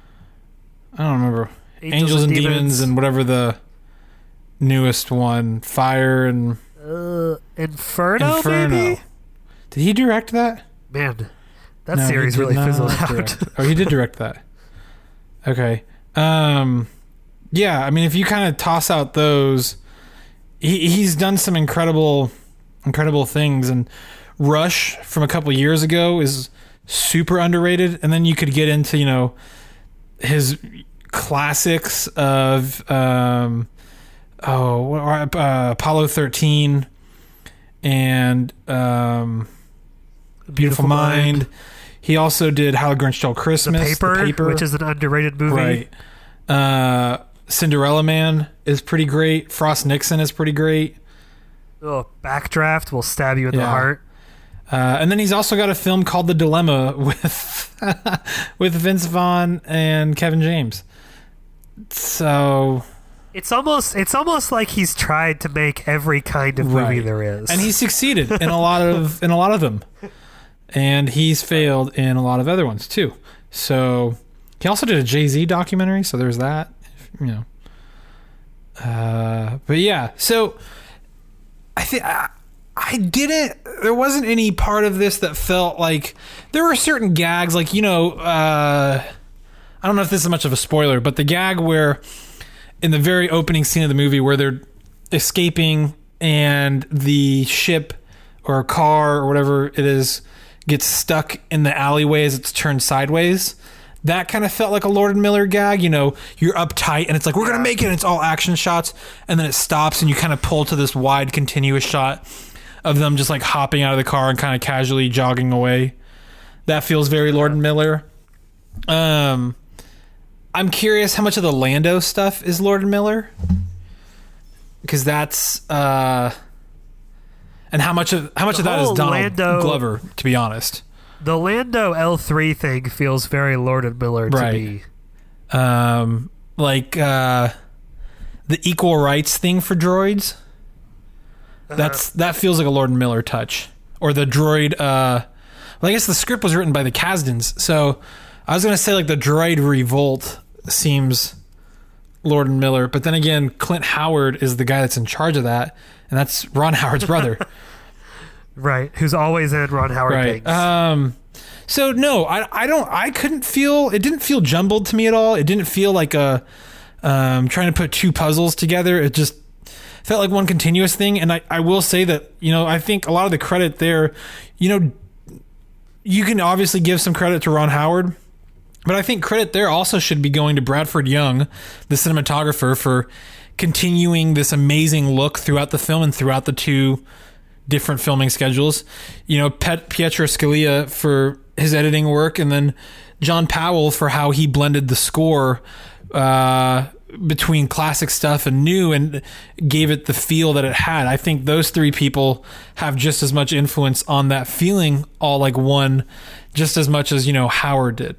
Speaker 1: I don't remember, Angels, Angels and, and Demons. Demons, and whatever the newest one, Fire and
Speaker 2: uh, Inferno,
Speaker 1: Inferno.
Speaker 2: maybe?
Speaker 1: Did he direct that?
Speaker 2: Man, that
Speaker 1: No, he
Speaker 2: series
Speaker 1: did
Speaker 2: really
Speaker 1: not
Speaker 2: fizzled out.
Speaker 1: direct. Oh, he did direct that. Okay. Um, yeah, I mean, if you kind of toss out those, he he's done some incredible, incredible things. And Rush from a couple years ago is super underrated. And then you could get into, you know, his classics of um, oh, what- uh, Apollo thirteen and um, Beautiful,
Speaker 2: Beautiful
Speaker 1: Mind.
Speaker 2: Mind.
Speaker 1: He also did How the Grinch Stole
Speaker 2: The
Speaker 1: Christmas.
Speaker 2: paper,
Speaker 1: The Paper,
Speaker 2: which is an underrated movie.
Speaker 1: right. Uh, Cinderella Man is pretty great. Frost Nixon is pretty great.
Speaker 2: Oh, Backdraft will stab you in the
Speaker 1: Yeah.
Speaker 2: heart.
Speaker 1: Uh, and then he's also got a film called The Dilemma with with Vince Vaughn and Kevin James. So
Speaker 2: it's almost it's almost like he's tried to make every kind of movie
Speaker 1: right.
Speaker 2: there is,
Speaker 1: and he's succeeded in a lot of in a lot of them, and he's failed in a lot of other ones too. So he also did a Jay-Z documentary. So there's that, you know. Uh, but yeah, so I think. I didn't, there wasn't any part of this that felt like, there were certain gags, like, you know, uh, I don't know if this is much of a spoiler, but the gag where, in the very opening scene of the movie where they're escaping and the ship or car or whatever it is gets stuck in the alleyway as it's turned sideways, that kind of felt like a Lord and Miller gag. You know, you're uptight and it's like, we're going to make it, and it's all action shots, and then it stops and you kind of pull to this wide continuous shot of them just like hopping out of the car and kind of casually jogging away. That feels very Lord and Miller. Um, I'm curious how much of the Lando stuff is Lord and Miller, because that's uh, and how much of how much
Speaker 2: The
Speaker 1: of that is
Speaker 2: whole
Speaker 1: Donald
Speaker 2: Lando-
Speaker 1: Glover, to be honest.
Speaker 2: The Lando L three thing feels very Lord and Miller to
Speaker 1: Right.
Speaker 2: me.
Speaker 1: Um, like uh, the equal rights thing for droids. That's that feels like a Lord and Miller touch. Or the droid. Uh, well, I guess the script was written by the Kasdans, so I was gonna say like the droid revolt seems Lord and Miller, but then again, Clint Howard is the guy that's in charge of that, and that's Ron Howard's brother.
Speaker 2: Right, who's always in Ron Howard
Speaker 1: Right.
Speaker 2: things.
Speaker 1: Um, so no, I I don't I couldn't feel it didn't feel jumbled to me at all. It didn't feel like a um trying to put two puzzles together. It just felt like one continuous thing. And I, I will say that, you know, I think a lot of the credit there, you know, you can obviously give some credit to Ron Howard, but I think credit there also should be going to Bradford Young, the cinematographer, for continuing this amazing look throughout the film and throughout the two different filming schedules. You know, Pet, Pietro Scalia for his editing work, and then John Powell for how he blended the score uh, between classic stuff and new and gave it the feel that it had. I think those three people have just as much influence on that feeling all like one, just as much as, you know, Howard did.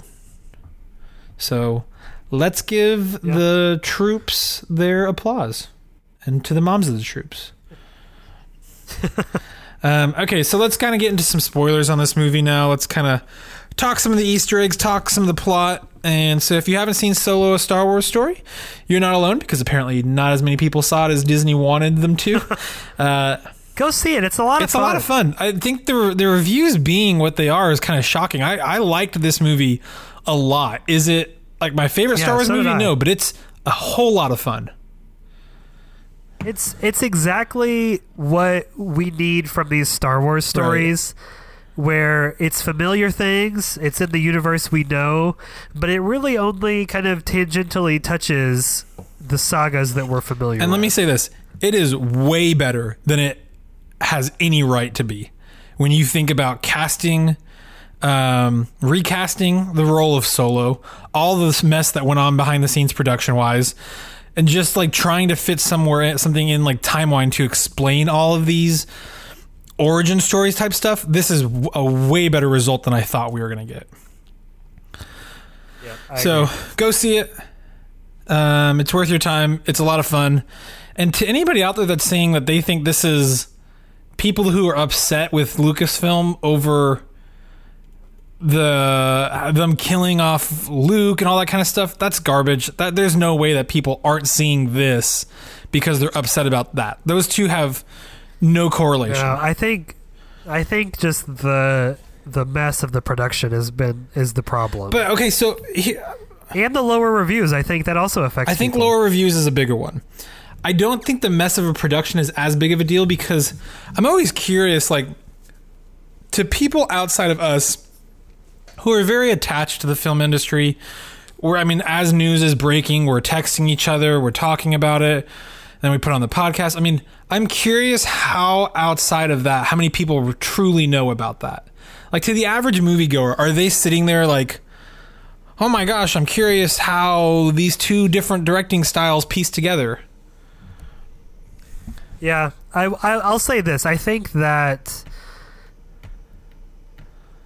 Speaker 1: So let's give
Speaker 2: Yeah.
Speaker 1: the troops their applause, and to the moms of the troops. um, okay, so let's kind of get into some spoilers on this movie now. Let's kind of talk some of the Easter eggs, talk some of the plot. And so if you haven't seen Solo, A Star Wars Story, you're not alone, because apparently not as many people saw it as Disney wanted them to. Uh,
Speaker 2: Go see it. It's a lot
Speaker 1: it's
Speaker 2: of fun.
Speaker 1: a lot of fun. I think the the reviews being what they are is kind of shocking. I, I liked this movie a lot. Is it like my favorite
Speaker 2: Yeah,
Speaker 1: Star Wars
Speaker 2: so did
Speaker 1: movie?
Speaker 2: I.
Speaker 1: No, but it's a whole lot of fun.
Speaker 2: It's it's exactly what we need from these Star Wars stories, where it's familiar things, it's in the universe we know, but it really only kind of tangentially touches the sagas that we're familiar with.
Speaker 1: And let me say this, it is way better than it has any right to be. When you think about casting, um, recasting the role of Solo, all this mess that went on behind the scenes production wise, and just like trying to fit somewhere something in like timeline to explain all of these origin stories type stuff, this is a way better result than I thought we were going to get.
Speaker 2: Yeah, I
Speaker 1: So
Speaker 2: agree.
Speaker 1: go see it. Um, it's worth your time. It's a lot of fun. And to anybody out there that's saying that they think this is people who are upset with Lucasfilm over the them killing off Luke and all that kind of stuff, that's garbage. That there's no way that people aren't seeing this because they're upset about that. Those two have no correlation.
Speaker 2: Yeah, I think I think just the the mess of the production has been is the problem.
Speaker 1: But okay, so he,
Speaker 2: and the lower reviews, I think that also affects
Speaker 1: I think
Speaker 2: people.
Speaker 1: lower reviews is a bigger one. I don't think the mess of a production is as big of a deal, because I'm always curious, like, to people outside of us who are very attached to the film industry, where, I mean, as news is breaking, we're texting each other, we're talking about it, then we put on the podcast. I mean, I'm curious how outside of that, how many people truly know about that. Like, to the average moviegoer, are they sitting there like, oh my gosh, I'm curious how these two different directing styles piece together?
Speaker 2: Yeah, I, I I'll say this. I think that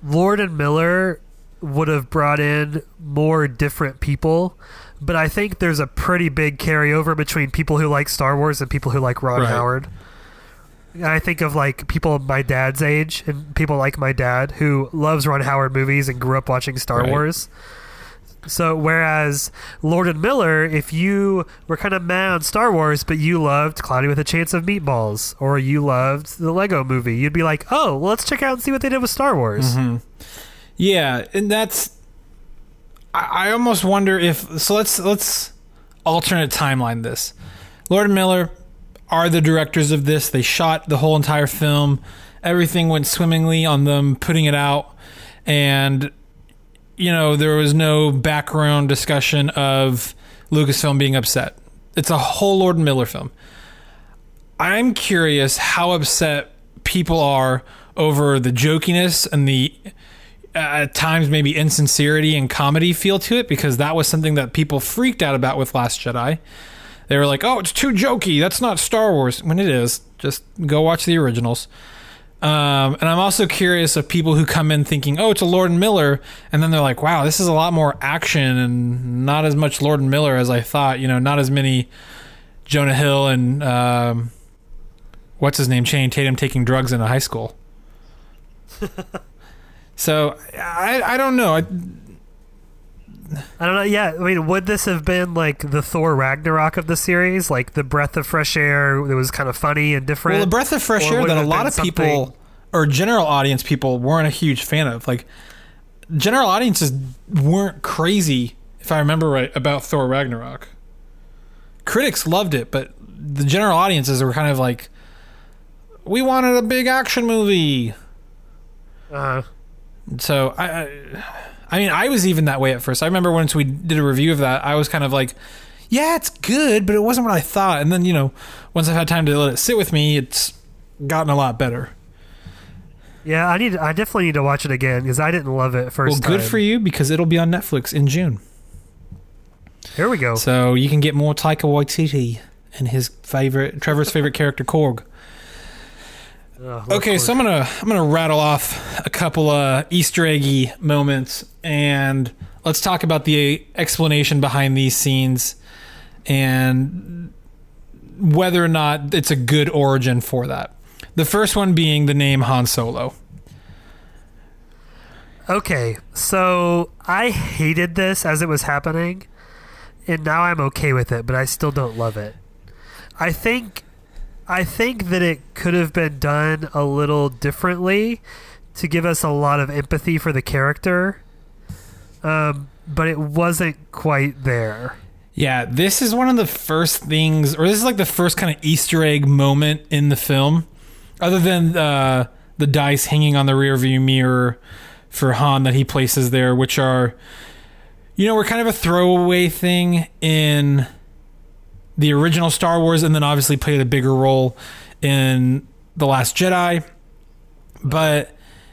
Speaker 2: Lord and Miller would have brought in more different people, but I think there's a pretty big carryover between people who like Star Wars and people who like Ron
Speaker 1: Right.
Speaker 2: Howard. I think of like people my dad's age and people like my dad who loves Ron Howard movies and grew up watching Star
Speaker 1: Right.
Speaker 2: Wars. So whereas Lord and Miller, if you were kind of mad on Star Wars, but you loved Cloudy with a Chance of Meatballs, or you loved the Lego movie, you'd be like, oh, well, let's check out and see what they did with Star Wars.
Speaker 1: Mm-hmm. Yeah, and that's. I, I almost wonder if so. Let's let's alternate timeline this. Lord and Miller are the directors of this. They shot the whole entire film. Everything went swimmingly on them putting it out, and you know there was no background discussion of Lucasfilm being upset. It's a whole Lord and Miller film. I'm curious how upset people are over the jokiness and the uh, at times maybe insincerity and comedy feel to it, because that was something that people freaked out about with Last Jedi. They were like, oh, it's too jokey. That's not Star Wars. When it is, just go watch the originals. Um, and I'm also curious of people who come in thinking, oh, it's a Lord and Miller. And then they're like, wow, this is a lot more action and not as much Lord and Miller as I thought. You know, not as many Jonah Hill and um, what's his name? Channing Tatum taking drugs in a high school. So I I don't know. I,
Speaker 2: I don't know. Yeah, I mean, would this have been like the Thor Ragnarok of the series, like the breath of fresh air that was kind of funny and different?
Speaker 1: well, the breath of fresh
Speaker 2: Or
Speaker 1: air
Speaker 2: would
Speaker 1: that
Speaker 2: it
Speaker 1: a
Speaker 2: have
Speaker 1: lot
Speaker 2: been
Speaker 1: of people
Speaker 2: something-
Speaker 1: or general audience people weren't a huge fan of. Like general audiences weren't crazy, if I remember right, about Thor Ragnarok. Critics loved it, but the general audiences were kind of like, we wanted a big action movie.
Speaker 2: Uh,
Speaker 1: So I, I, I mean, I was even that way at first. I remember once we did a review of that, I was kind of like, yeah, it's good, but it wasn't what I thought. And then, you know, once I've had time to let it sit with me, it's gotten a lot better.
Speaker 2: yeah, I need. I definitely need to watch it again because I didn't love it first
Speaker 1: Well,
Speaker 2: time.
Speaker 1: good for you, because it'll be on Netflix in June.
Speaker 2: Here we go.
Speaker 1: So you can get more Taika Waititi and his favorite, Trevor's favorite character, Korg.
Speaker 2: Oh,
Speaker 1: Okay, so I'm gonna I'm gonna rattle off a couple of Easter eggy moments, and let's talk about the explanation behind these scenes and whether or not it's a good origin for that. The first one being the name Han Solo.
Speaker 2: Okay, so I hated this as it was happening, and now I'm okay with it, but I still don't love it. I think I think that it could have been done a little differently to give us a lot of empathy for the character, um, but it wasn't quite there.
Speaker 1: Yeah, this is one of the first things, or this is like the first kind of Easter egg moment in the film, other than uh, the dice hanging on the rearview mirror for Han that he places there, which are, you know, were kind of a throwaway thing in the original Star Wars, and then obviously played a bigger role in The Last Jedi. But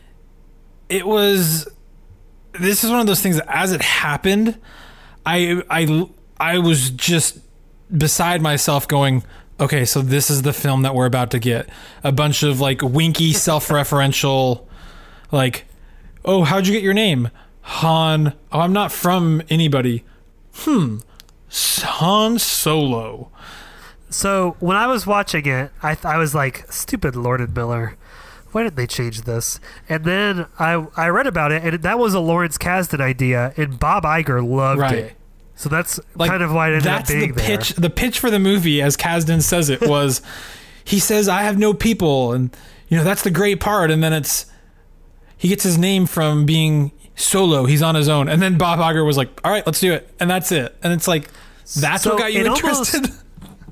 Speaker 1: it was, this is one of those things that as it happened, I I I was just beside myself going, okay, so this is the film that we're about to get. A bunch of like winky self-referential, like, oh, how'd you get your name? Han. Oh, I'm not from anybody. Hmm. Han Solo.
Speaker 2: So when I was watching it, I th- I was like, stupid Lord and Miller. Why didn't they change this? And then I I read about it, and that was a Lawrence Kasdan idea, and Bob Iger loved
Speaker 1: Right.
Speaker 2: it. So that's
Speaker 1: Like,
Speaker 2: kind of why it ended
Speaker 1: that's
Speaker 2: up being
Speaker 1: the
Speaker 2: there.
Speaker 1: pitch. The pitch for the movie, as Kasdan says it, was he says, "I have no people," and you know that's the great part. And then it's he gets his name from being solo. He's on his own, and then Bob Iger was like, "All right, let's do it," and that's it. And it's like that's
Speaker 2: So
Speaker 1: what got you
Speaker 2: it
Speaker 1: interested.
Speaker 2: almost-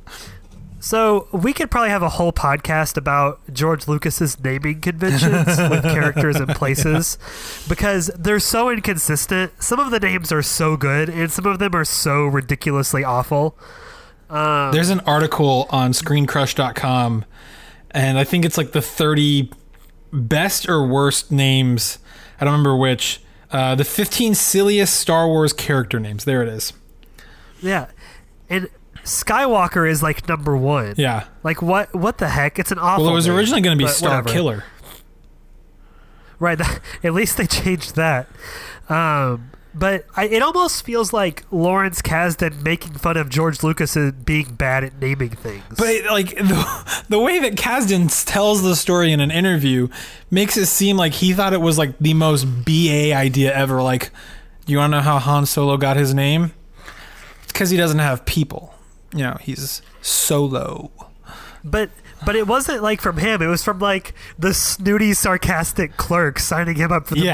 Speaker 2: So we could probably have a whole podcast about George Lucas's naming conventions with characters and places, because they're so inconsistent. Some of the names are so good, and some of them are so ridiculously awful. Um,
Speaker 1: There's an article on screen crush dot com, and I think it's like the thirty best or worst names. I don't remember which. Uh, the fifteen silliest Star Wars character names. There it is.
Speaker 2: yeah, and Skywalker is like number one.
Speaker 1: Yeah.
Speaker 2: Like what? What the heck? It's an awful.
Speaker 1: Well, it was
Speaker 2: name,
Speaker 1: originally going to be
Speaker 2: but
Speaker 1: Star
Speaker 2: whatever.
Speaker 1: Killer.
Speaker 2: Right. At least they changed that. Um, but I, it almost feels like Lawrence Kasdan making fun of George Lucas as being bad at naming things.
Speaker 1: But like the, the way that Kasdan tells the story in an interview makes it seem like he thought it was like the most B A idea ever. Like, do you want to know how Han Solo got his name? It's because he doesn't have people. You know, he's solo.
Speaker 2: But but it wasn't like from him. It was from like the snooty, sarcastic clerk signing him up for the
Speaker 1: Yeah.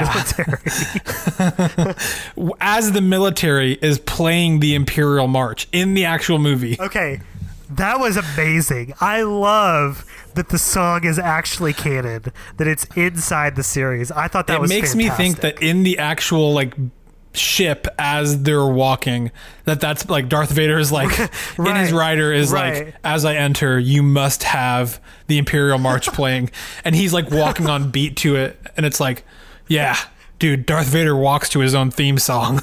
Speaker 2: military.
Speaker 1: As the military is playing the Imperial March in the actual movie.
Speaker 2: Okay, that was amazing. I love that the song is actually canon, that it's inside the series. I thought that
Speaker 1: It
Speaker 2: was
Speaker 1: makes me think
Speaker 2: fantastic.
Speaker 1: that in the actual like ship as they're walking, that that's like Darth Vader is like in his
Speaker 2: Right.
Speaker 1: rider is
Speaker 2: Right.
Speaker 1: like, as I enter, you must have the Imperial March playing, and he's like walking on beat to it, and it's like, yeah, dude, Darth Vader walks to his own theme song.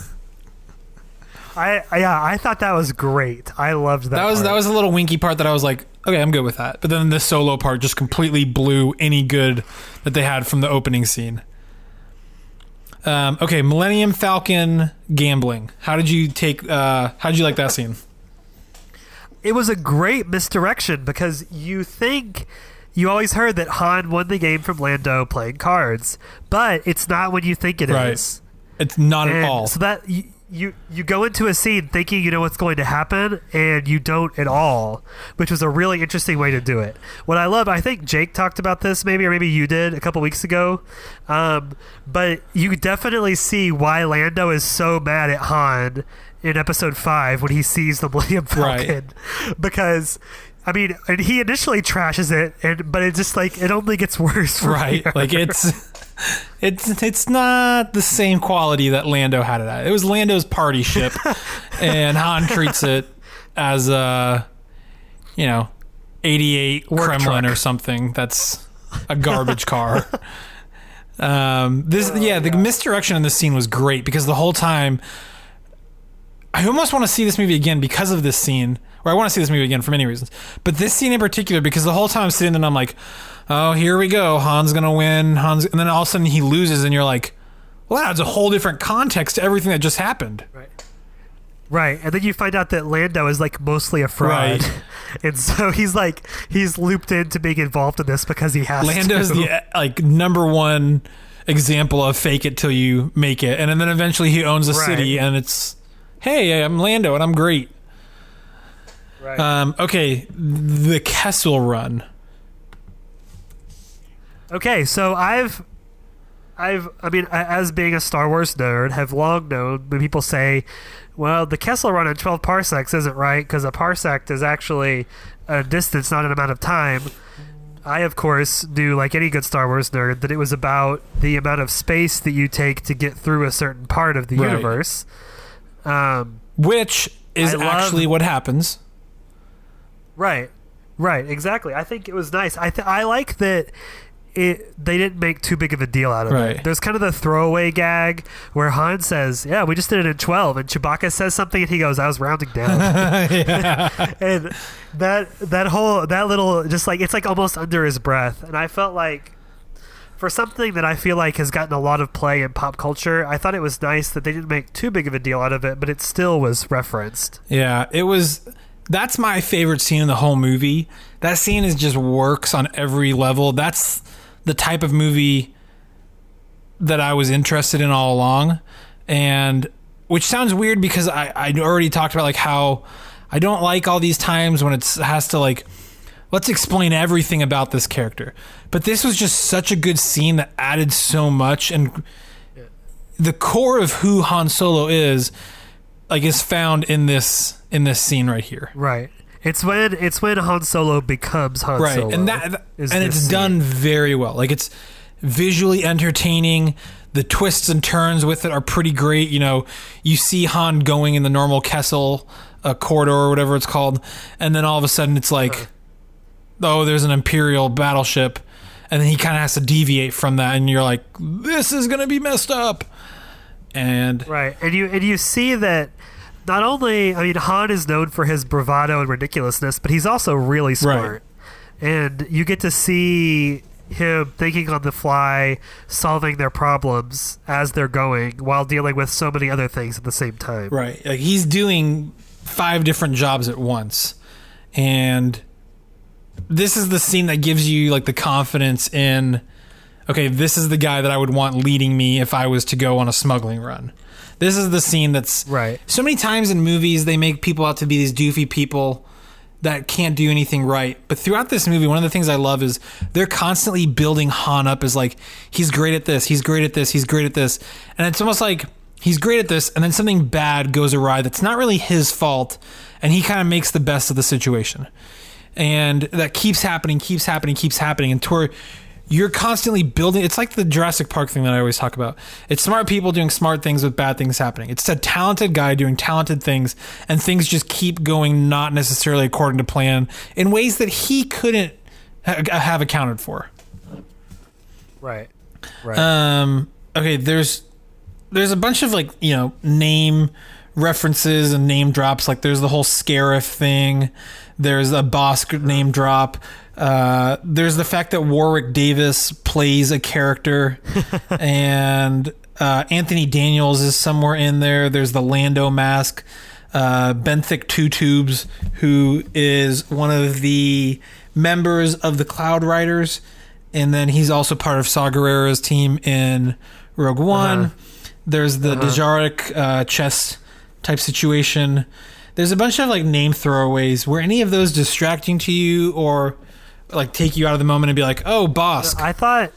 Speaker 2: I yeah, I thought that was great. I loved that.
Speaker 1: That was
Speaker 2: part.
Speaker 1: that was a little winky part that I was like, okay, I'm good with that. But then the solo part just completely blew any good that they had from the opening scene. Um, okay, Millennium Falcon gambling. How did you take? Uh, how did you like that scene?
Speaker 2: It was a great misdirection because you think you always heard that Han won the game from Lando playing cards, but it's not when you think it is.
Speaker 1: Right. It's not
Speaker 2: And
Speaker 1: at all.
Speaker 2: So that you, you you go into a scene thinking you know what's going to happen, and you don't at all, which was a really interesting way to do it. What I love, I think Jake talked about this maybe, or maybe you did a couple weeks ago, um, but you definitely see why Lando is so mad at Han in Episode Five when he sees the Millennium Falcon,
Speaker 1: Right.
Speaker 2: because. I mean, and he initially trashes it, and but it just like it only gets worse. From
Speaker 1: Right.
Speaker 2: here.
Speaker 1: Like it's it's it's not the same quality that Lando had it at. It was Lando's party ship, and Han treats it as a, you know, eighty-eight
Speaker 2: Work
Speaker 1: Kremlin
Speaker 2: truck.
Speaker 1: or something. That's a garbage car. Um, this yeah, the misdirection in this scene was great because the whole time I almost want to see this movie again because of this scene. Or I want to see this movie again for many reasons. But this scene in particular, because the whole time I'm sitting there and I'm like, oh, here we go. Han's going to win. Han's, and then all of a sudden he loses and you're like, well, that adds a whole different context to everything that just happened.
Speaker 2: Right. Right, and then you find out that Lando is like mostly a fraud,
Speaker 1: Right.
Speaker 2: and so he's like he's looped into being involved in this because he has
Speaker 1: Lando's
Speaker 2: to.
Speaker 1: the uh, like number one example of fake it till you make it. And then eventually he owns a
Speaker 2: Right.
Speaker 1: city and it's, hey, I'm Lando and I'm great.
Speaker 2: Right.
Speaker 1: Um, okay, the Kessel Run.
Speaker 2: Okay, so I've, I've, I mean, a- as being a Star Wars nerd, have long known when people say, well, the Kessel Run in twelve parsecs isn't right because a parsec is actually a distance, not an amount of time. I, of course, knew, like any good Star Wars nerd, that it was about the amount of space that you take to get through a certain part of the
Speaker 1: Right.
Speaker 2: universe. Um,
Speaker 1: Which is
Speaker 2: I love-
Speaker 1: actually what happens.
Speaker 2: Right, right, exactly. I think it was nice. I th- I like that it they didn't make too big of a deal out of
Speaker 1: Right.
Speaker 2: it. There's kind of the throwaway gag where Han says, "Yeah, we just did it in twelve," and Chewbacca says something, and he goes, "I was rounding down."
Speaker 1: Yeah.
Speaker 2: And that that whole that little just like it's like almost under his breath, and I felt like. For something that I feel like has gotten a lot of play in pop culture, I thought it was nice that they didn't make too big of a deal out of it, but it still was referenced.
Speaker 1: Yeah, it was. That's my favorite scene in the whole movie. That scene is just works on every level. That's the type of movie that I was interested in all along, and which sounds weird because I I already talked about like how I don't like all these times when it's, it has to like let's explain everything about this character. But this was just such a good scene that added so much, and the core of who Han Solo is like is found in this in this scene right here.
Speaker 2: Right. It's when it's when Han Solo becomes Han
Speaker 1: Right.
Speaker 2: Solo.
Speaker 1: And that
Speaker 2: is
Speaker 1: and
Speaker 2: this
Speaker 1: it's
Speaker 2: scene.
Speaker 1: done very well. Like it's visually entertaining. The twists and turns with it are pretty great. You know, you see Han going in the normal Kessel uh, corridor or whatever it's called, and then all of a sudden it's like,
Speaker 2: Uh.
Speaker 1: oh, there's an Imperial battleship, and then he kind of has to deviate from that, and you're like, this is gonna be messed up. And
Speaker 2: Right. And you and you see that not only I mean Han is known for his bravado and ridiculousness, but he's also really smart. And you get to see him thinking on the fly, solving their problems as they're going while dealing with so many other things at the same time.
Speaker 1: Right. Like he's doing five different jobs at once. And this is the scene that gives you like the confidence in, okay, this is the guy that I would want leading me if I was to go on a smuggling run. This is the scene that's
Speaker 2: right.
Speaker 1: So many times in movies, they make people out to be these doofy people that can't do anything right. But throughout this movie, one of the things I love is they're constantly building Han up as like, he's great at this, he's great at this, he's great at this. And it's almost like he's great at this, and then something bad goes awry that's not really his fault, and he kind of makes the best of the situation. And that keeps happening, keeps happening, keeps happening. And toward, you're constantly building. It's like the Jurassic Park thing that I always talk about. It's smart people doing smart things with bad things happening. It's a talented guy doing talented things, and things just keep going not necessarily according to plan in ways that he couldn't ha- have accounted for.
Speaker 2: Right. Right.
Speaker 1: Um, okay, there's there's a bunch of like, you know, name references and name drops. Like there's the whole Scarif thing. There's a Bosk name drop. Uh, there's the fact that Warwick Davis plays a character, and uh, Anthony Daniels is somewhere in there. There's the Lando mask. Uh, Benthic Two Tubes, who is one of the members of the Cloud Riders, and then he's also part of Saw Gerrera's team in Rogue One. Uh-huh. There's the uh-huh. Dejarik uh, chess type situation. There's a bunch of like name throwaways. Were any of those distracting to you, or like take you out of the moment and be like, oh, Bosk?
Speaker 2: I thought,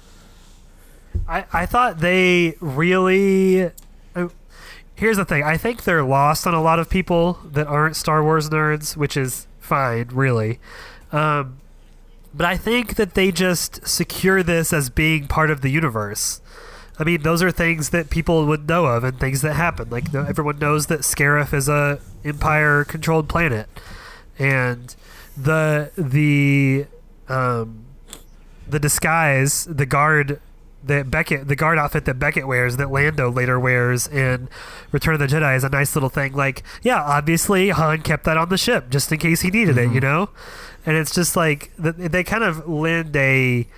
Speaker 2: I I thought they really. Uh, here's the thing. I think they're lost on a lot of people that aren't Star Wars nerds, which is fine, really. Um, but I think that they just secure this as being part of the universe. I mean, those are things that people would know of and things that happen. Like, everyone knows that Scarif is a Empire-controlled planet, and the the um, the disguise, the guard that Beckett, the guard outfit that Beckett wears, that Lando later wears in Return of the Jedi, is a nice little thing. Like, yeah, obviously Han kept that on the ship just in case he needed mm-hmm. it, you know. And it's just like they kind of lend a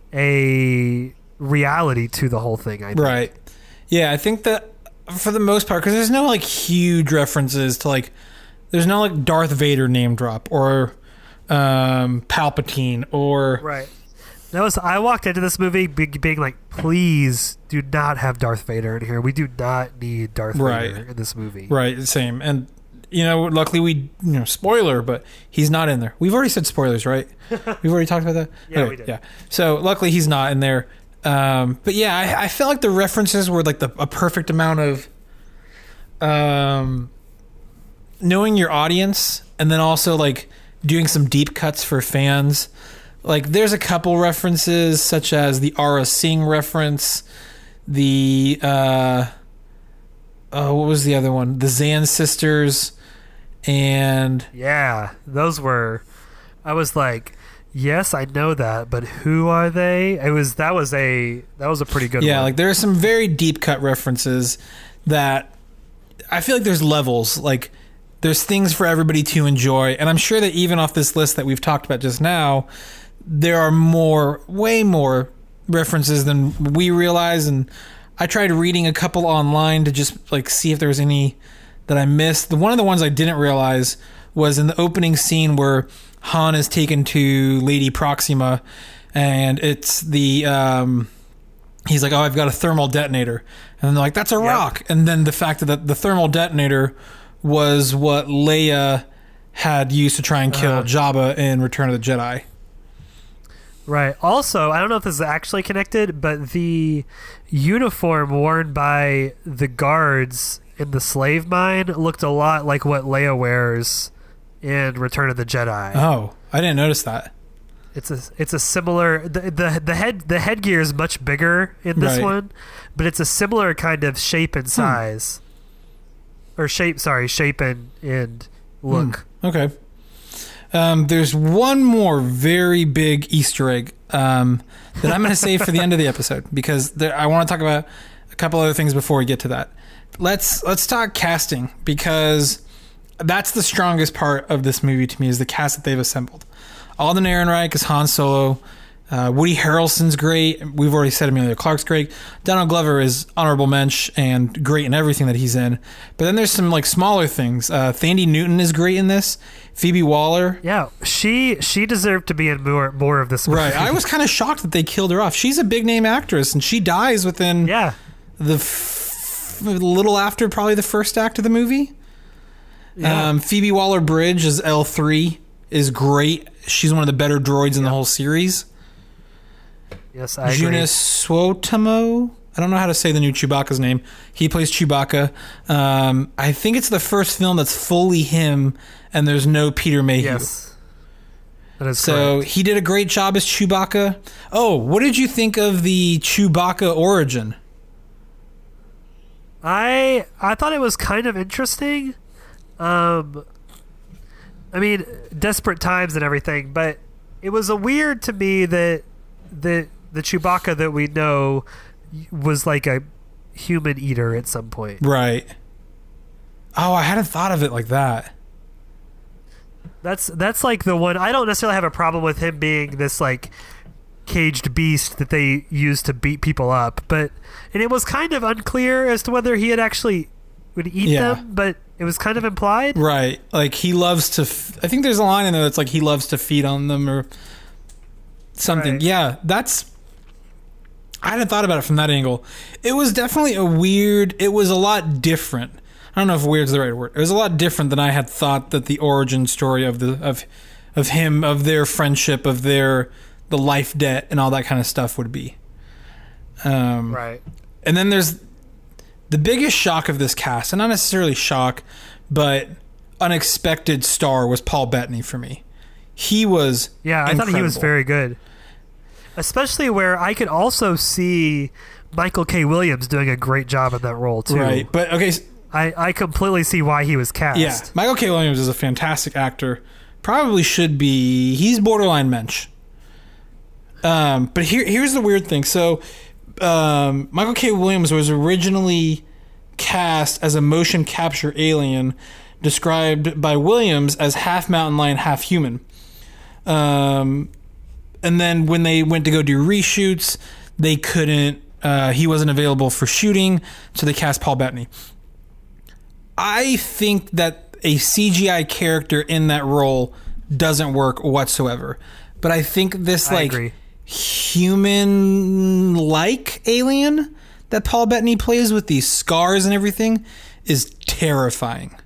Speaker 2: a reality to the whole thing, I think.
Speaker 1: Right. Yeah, I think that for the most part, because there's no like huge references to like, there's no like Darth Vader name drop or um, Palpatine or
Speaker 2: right. That was I walked into this movie being, being like, please do not have Darth Vader in here. We do not need Darth
Speaker 1: right.
Speaker 2: Vader in this movie.
Speaker 1: Right. Same. And you know, luckily we, you know, spoiler, but he's not in there. We've already said spoilers, right? We've already talked about that.
Speaker 2: Yeah, okay, we did.
Speaker 1: Yeah. So luckily he's not in there. Um, but yeah, I, I felt like the references were like the a perfect amount of um, knowing your audience, and then also like doing some deep cuts for fans. Like there's a couple references, such as the Aura Singh reference, the uh, oh, what was the other one? The Zan sisters, and
Speaker 2: yeah, those were. I was like, yes, I know that, but who are they? It was that was a that was a pretty good
Speaker 1: yeah,
Speaker 2: one.
Speaker 1: like there are some very deep cut references that I feel like there's levels. Like there's things for everybody to enjoy, and I'm sure that even off this list that we've talked about just now, there are more, way more references than we realize. And I tried reading a couple online to just like see if there was any that I missed. The one of the ones I didn't realize was in the opening scene where Han is taken to Lady Proxima, and it's the um, he's like, oh, I've got a thermal detonator, and then they're like, that's a yep. rock. And then the fact that the thermal detonator was what Leia had used to try and kill uh, Jabba in Return of the Jedi.
Speaker 2: Right. Also, I don't know if this is actually connected, but the uniform worn by the guards in the slave mine looked a lot like what Leia wears in Return of the Jedi.
Speaker 1: Oh, I didn't notice that.
Speaker 2: It's a it's a similar the the, the head the headgear is much bigger in this
Speaker 1: right.
Speaker 2: one, but it's a similar kind of shape and size, hmm. or shape. Sorry, shape and and look.
Speaker 1: Hmm. Okay. Um, there's one more very big Easter egg um, that I'm going to save for the end of the episode, because there, I want to talk about a couple other things before we get to that. Let's let's talk casting, because that's the strongest part of this movie to me, is the cast that they've assembled. Alden Ehrenreich as Han Solo, Uh, Woody Harrelson's great. We've already said Emilia Clarke's great. Donald Glover is honorable mensch and great in everything that he's in. But then there's some like smaller things. Uh, Thandie Newton is great in this. Phoebe Waller.
Speaker 2: Yeah, she she deserved to be in more more of this movie.
Speaker 1: Right. I was kind of shocked that they killed her off. She's a big name actress, and she dies within
Speaker 2: yeah
Speaker 1: the f- a little after probably the first act of the movie.
Speaker 2: Yeah.
Speaker 1: Um, Phoebe Waller Bridge as L three is great. She's one of the better droids in the whole series.
Speaker 2: Yes, I agree.
Speaker 1: Joonas Suotamo. I don't know how to say the new Chewbacca's name. He plays Chewbacca. Um, I think it's the first film that's fully him, and there's no Peter Mayhew.
Speaker 2: Yes, that is
Speaker 1: so
Speaker 2: correct.
Speaker 1: he did a great job as Chewbacca. Oh, what did you think of the Chewbacca origin?
Speaker 2: I I thought it was kind of interesting. Um, I mean, desperate times and everything, but it was a weird to me that the the Chewbacca that we know was like a human eater at some point.
Speaker 1: Right. Oh, I hadn't thought of it like that.
Speaker 2: That's that's like the one. I don't necessarily have a problem with him being this like caged beast that they use to beat people up, but and it was kind of unclear as to whether he had actually would eat
Speaker 1: Yeah.
Speaker 2: them, but it was kind of implied.
Speaker 1: Right. Like he loves to f- I think there's a line in there that's like he loves to feed on them or something.
Speaker 2: Right.
Speaker 1: Yeah, that's I hadn't thought about it from that angle. It was definitely a weird, it was a lot different. I don't know if weird's the right word. It was a lot different than I had thought that the origin story of the of of him, of their friendship, of their the life debt and all that kind of stuff would be. Um,
Speaker 2: Right.
Speaker 1: And then there's the biggest shock of this cast, and not necessarily shock, but unexpected star was Paul Bettany for me. He was
Speaker 2: Yeah, I thought he was
Speaker 1: incredible.
Speaker 2: very good. Especially where I could also see Michael K. Williams doing a great job in that role too.
Speaker 1: Right, but okay, s-
Speaker 2: I, I completely see why he was cast.
Speaker 1: yeah, Michael K. Williams is a fantastic actor. Probably should be. He's borderline mensch. Um, but here, here's the weird thing. So, um, Michael K. Williams was originally cast as a motion capture alien, described by Williams as half mountain lion, half human. Um, and then when they went to go do reshoots, they couldn't. Uh, he wasn't available for shooting, so they cast Paul Bettany. I think that a C G I character in that role doesn't work whatsoever. But I think this
Speaker 2: I
Speaker 1: like
Speaker 2: agree.
Speaker 1: human-like alien that Paul Bettany plays with these scars and everything is terrifying.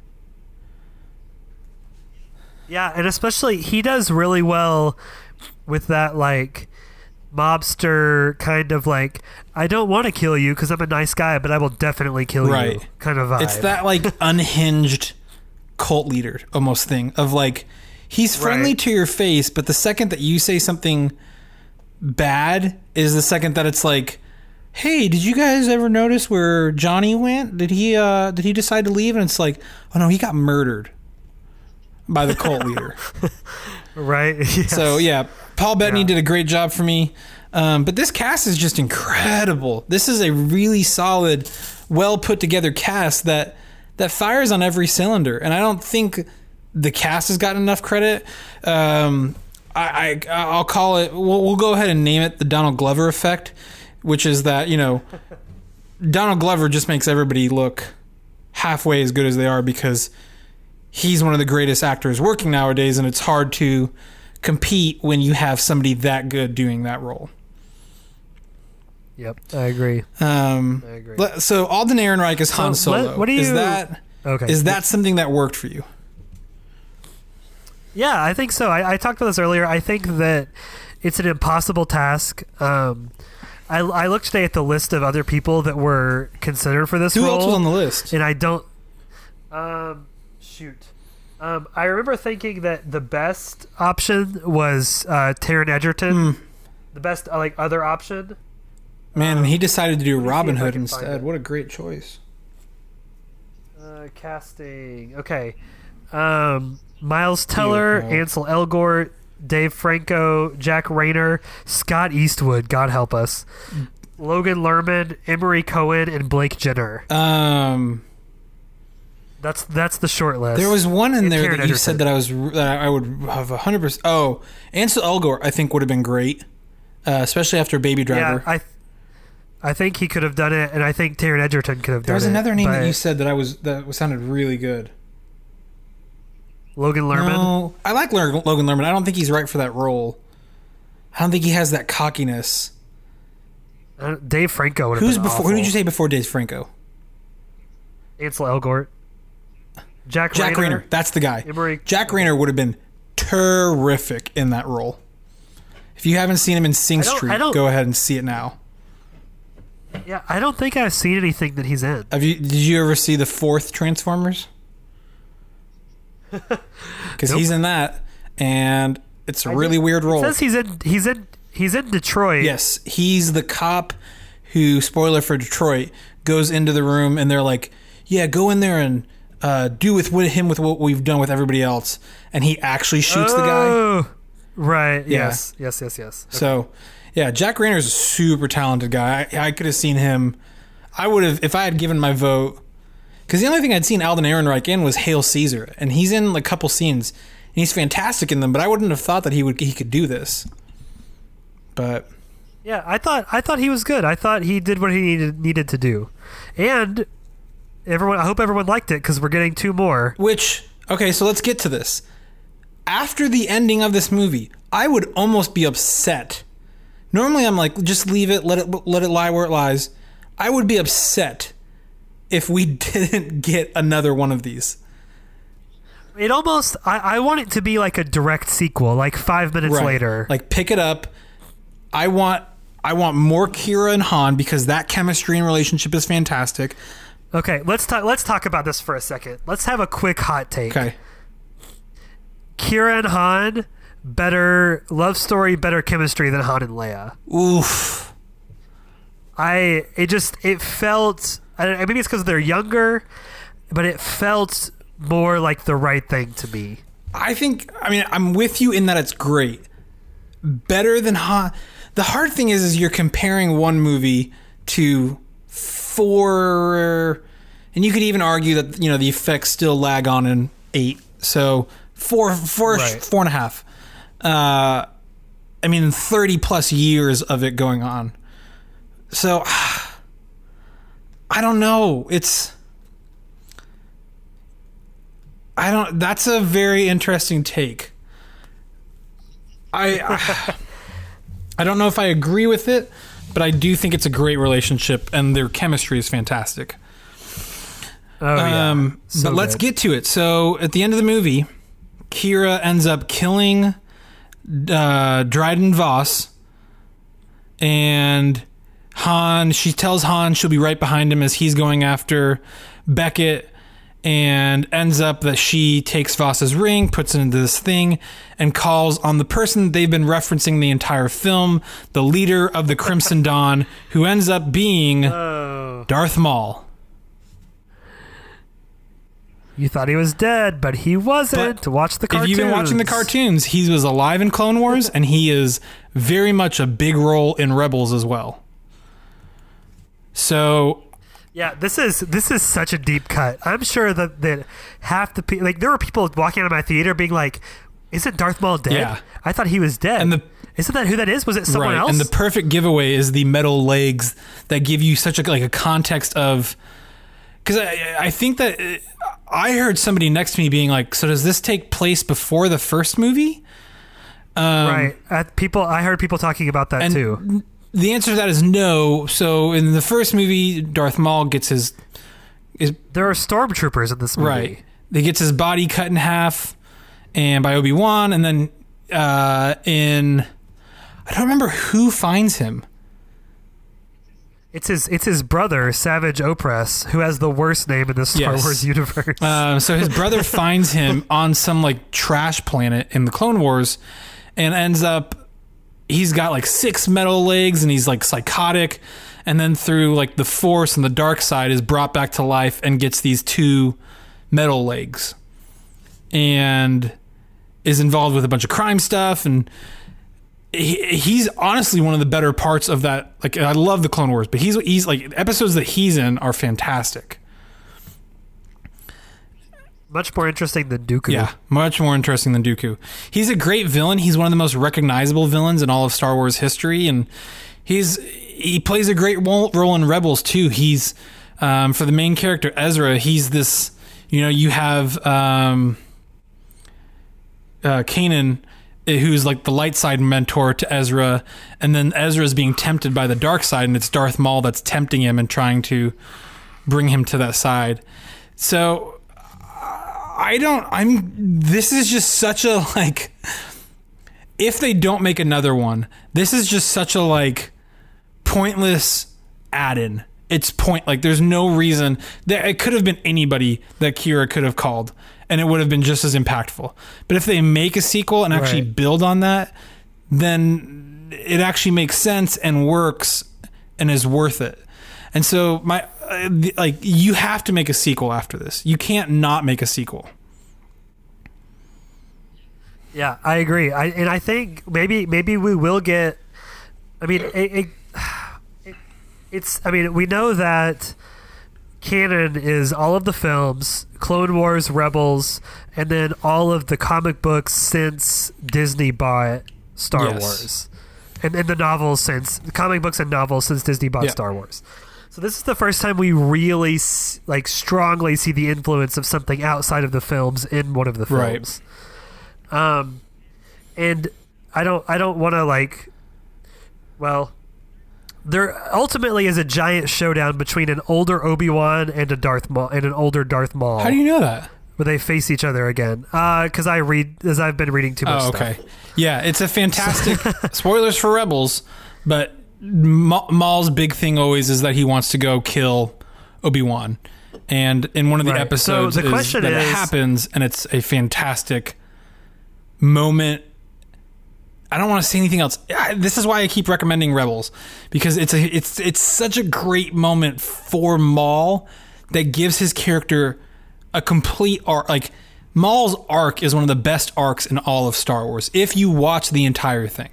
Speaker 2: Yeah, and especially he does really well with that like mobster kind of like I don't want to kill you because I'm a nice guy, but I will definitely kill
Speaker 1: Right.
Speaker 2: you kind of vibe.
Speaker 1: It's that like unhinged cult leader almost thing of like he's friendly
Speaker 2: Right.
Speaker 1: to your face, but the second that you say something bad is the second that it's like, hey, did you guys ever notice where Johnny went? Did he uh did he decide to leave? And it's like, oh no, he got murdered by the cult leader.
Speaker 2: right. Yes.
Speaker 1: So yeah, Paul Bettany
Speaker 2: Yeah.
Speaker 1: did a great job for me. Um, but this cast is just incredible. This is a really solid, well put together cast that that fires on every cylinder. And I don't think the cast has gotten enough credit. Um, I, I I'll call it. We'll, we'll go ahead and name it the Donald Glover effect, which is that you know Donald Glover just makes everybody look halfway as good as they are because he's one of the greatest actors working nowadays, and it's hard to compete when you have somebody that good doing that role.
Speaker 2: Yep, I agree.
Speaker 1: Um,
Speaker 2: I agree.
Speaker 1: le- So Alden Ehrenreich is Han
Speaker 2: So, what-
Speaker 1: Solo.
Speaker 2: what do
Speaker 1: Is
Speaker 2: you-
Speaker 1: that
Speaker 2: Okay.
Speaker 1: is that something that worked for you?
Speaker 2: Yeah, I think so. I, I talked about this earlier. I think that it's an impossible task. Um, I, I looked today at the list of other people that were considered for this
Speaker 1: Who
Speaker 2: role.
Speaker 1: else was on the list?
Speaker 2: And I don't. Um, shoot. Um, I remember thinking that the best option was uh, Taron Egerton.
Speaker 1: Hmm.
Speaker 2: The best, uh, like, other option.
Speaker 1: Man, and he decided to do
Speaker 2: let me see
Speaker 1: Robin
Speaker 2: if I
Speaker 1: Hood
Speaker 2: can find
Speaker 1: instead.
Speaker 2: it.
Speaker 1: What a great choice.
Speaker 2: Uh, casting. Okay. Um, Miles Teller,
Speaker 1: no.
Speaker 2: Ansel Elgort, Dave Franco, Jack Rayner, Scott Eastwood, God help us, Logan Lerman, Emery Cohen, and Blake Jenner.
Speaker 1: Um,
Speaker 2: That's that's the short list.
Speaker 1: there was one in
Speaker 2: And
Speaker 1: there
Speaker 2: Taron
Speaker 1: that you
Speaker 2: Egerton.
Speaker 1: said that I was that I would have a hundred percent. Oh, Ansel Elgort, I think would have been great uh, especially after Baby Driver.
Speaker 2: Yeah, I, th- I think he could have done it, and I think Taron Egerton could have
Speaker 1: there
Speaker 2: done it.
Speaker 1: was another name that
Speaker 2: but
Speaker 1: you said that I was that sounded really good.
Speaker 2: Logan Lerman.
Speaker 1: No, I like Ler- Logan Lerman. I don't think he's right for that role. I don't think he has that cockiness.
Speaker 2: Uh, Dave Franco would have
Speaker 1: Who's
Speaker 2: been
Speaker 1: before?
Speaker 2: awful.
Speaker 1: Who did you say before Dave Franco?
Speaker 2: Ansel Elgort. Jack,
Speaker 1: Jack
Speaker 2: Rayner.
Speaker 1: Rayner. That's the guy.
Speaker 2: Emery-
Speaker 1: Jack Rayner would have been terrific in that role. If you haven't seen him in Sing
Speaker 2: I don't-
Speaker 1: Street,
Speaker 2: I don't-
Speaker 1: go ahead and see it now.
Speaker 2: Yeah, I don't think I've seen anything that he's in.
Speaker 1: Have you? Did you ever see the fourth Transformers? Because
Speaker 2: Nope.
Speaker 1: he's in that, and it's a really weird role.
Speaker 2: It says he's in. He's in. He's in Detroit.
Speaker 1: Yes, he's the cop who, spoiler for Detroit, goes into the room and they're like, "Yeah, go in there and uh, do with, with him with what we've done with everybody else," and he actually shoots the guy.
Speaker 2: Oh, right.
Speaker 1: Yeah.
Speaker 2: Yes. Yes. Yes. Yes.
Speaker 1: So, yeah, Jack Rayner is a super talented guy. I, I could have seen him. I would have, if I had given my vote, because the only thing I'd seen Alden Ehrenreich in was Hail Caesar, and he's in like a couple scenes, and he's fantastic in them. But I wouldn't have thought that he would he could do this. But
Speaker 2: Yeah, I thought I thought he was good. I thought he did what he needed needed to do, and everyone. I hope everyone liked it because we're getting two more.
Speaker 1: which okay, so let's get to this. After the ending of this movie, I would almost be upset. Normally, I'm like, just leave it, let it let it lie where it lies. I would be upset if we didn't get another one of these.
Speaker 2: It almost. I, I want it to be like a direct sequel, like five minutes
Speaker 1: Right.
Speaker 2: later.
Speaker 1: Like, pick it up. I want I want more Kira and Han because that chemistry and relationship is fantastic.
Speaker 2: Okay, let's talk. Let's talk about this for a second. Let's have a quick hot take.
Speaker 1: Okay.
Speaker 2: Kira and Han, better love story, better chemistry than Han and Leia.
Speaker 1: Oof.
Speaker 2: I it just it felt. I don't- maybe it's because they're younger, but it felt more like the right thing to me.
Speaker 1: I think, I mean, I'm with you in that it's great. Better than Han. The hard thing is, is you're comparing one movie to four, and you could even argue that, you know, the effects still lag on in eight. So four, four,
Speaker 2: Right.
Speaker 1: four and a half. Uh, I mean, thirty plus years of it going on. So I don't know. It's, I don't, that's a very interesting take. I, I I don't know if I agree with it, but I do think it's a great relationship and their chemistry is fantastic.
Speaker 2: Oh yeah.
Speaker 1: Um,
Speaker 2: So
Speaker 1: but let's
Speaker 2: good.
Speaker 1: get to it. So at the end of the movie, Kira ends up killing uh, Dryden Voss, and Han. She tells Han she'll be right behind him as he's going after Beckett, and ends up that she takes Voss's ring, puts it into this thing, and calls on the person they've been referencing the entire film, the leader of the Crimson Dawn, who ends up being
Speaker 2: Oh.
Speaker 1: Darth Maul.
Speaker 2: You thought he was dead, but he wasn't.
Speaker 1: But
Speaker 2: Watch the
Speaker 1: If
Speaker 2: cartoons.
Speaker 1: you've been watching the cartoons, he was alive in Clone Wars, and he is very much a big role in Rebels as well. So,
Speaker 2: Yeah, this is this is such a deep cut. I'm sure that, that half the people, like, there were people walking out of my theater being like, "Isn't Darth Maul dead?
Speaker 1: Yeah.
Speaker 2: I thought he was dead."
Speaker 1: And the-
Speaker 2: Isn't that who that is? Was it someone
Speaker 1: right,
Speaker 2: else?
Speaker 1: and the perfect giveaway is the metal legs that give you such a like a context of, because I, I think that uh, I heard somebody next to me being like, "So does this take place before the first movie?" Um,
Speaker 2: right. At people, I heard people talking about that
Speaker 1: and
Speaker 2: too.
Speaker 1: the answer to that is no. So in the first movie, Darth Maul gets his is
Speaker 2: There are stormtroopers in this movie.
Speaker 1: right. He gets his body cut in half, and by Obi-Wan, and then uh, in I don't remember who finds him.
Speaker 2: It's his it's his brother, Savage Opress, who has the worst name in the Star
Speaker 1: Yes.
Speaker 2: Wars universe.
Speaker 1: Uh, so his brother finds him on some like trash planet in the Clone Wars, and ends up he's got like six metal legs and he's like psychotic, and then through like the Force and the dark side is brought back to life and gets these two metal legs, and is involved with a bunch of crime stuff, and he, he's honestly one of the better parts of that. Like, I love the Clone Wars, but he's he's like episodes that he's in are fantastic.
Speaker 2: Much more interesting than Dooku.
Speaker 1: Yeah, much more interesting than Dooku. He's a great villain. He's one of the most recognizable villains in all of Star Wars history, and he's he plays a great role, role in Rebels too. He's um, for the main character Ezra. He's this. You know, you have um, uh, Kanan, who's like the light side mentor to Ezra, and then Ezra is being tempted by the dark side, and it's Darth Maul that's tempting him and trying to bring him to that side. So. I don't, I'm, this is just such a, like, if they don't make another one, this is just such a, like, pointless add-in. It's point, like, there's no reason, that it could have been anybody that Kira could have called, and it would have been just as impactful. But if they make a sequel and actually
Speaker 2: Right.
Speaker 1: build on that, then it actually makes sense and works and is worth it. And so my uh, the- like you have to make a sequel after this. You can't not make a sequel.
Speaker 2: Yeah, I agree. I and I think maybe maybe we will get. I mean, it, it, it, it's. I mean, we know that canon is all of the films, Clone Wars, Rebels, and then all of the comic books since Disney bought Star
Speaker 1: Yes.
Speaker 2: Wars, and, and the novels since the comic books and novels since Disney bought
Speaker 1: Yeah.
Speaker 2: Star Wars. So this is the first time we really s- like strongly see the influence of something outside of the films in one of the
Speaker 1: Right.
Speaker 2: films. Um, and I don't, I don't want to like, well, there ultimately is a giant showdown between an older Obi-Wan and a Darth Maul and an older Darth Maul.
Speaker 1: How do you know that?
Speaker 2: Where they face each other again? Uh, because I read, as I've been reading too much
Speaker 1: Oh,
Speaker 2: stuff.
Speaker 1: okay. Yeah, it's a fantastic spoilers for Rebels, but Ma- Maul's big thing always is that he wants to go kill Obi-Wan. And in one of the
Speaker 2: Right.
Speaker 1: episodes
Speaker 2: So the
Speaker 1: is
Speaker 2: question
Speaker 1: that it
Speaker 2: is-
Speaker 1: happens, and it's a fantastic moment. I don't want to say anything else. I- This is why I keep recommending Rebels, because it's a it's it's such a great moment for Maul that gives his character a complete arc. Like Maul's arc is one of the best arcs in all of Star Wars if you watch the entire thing.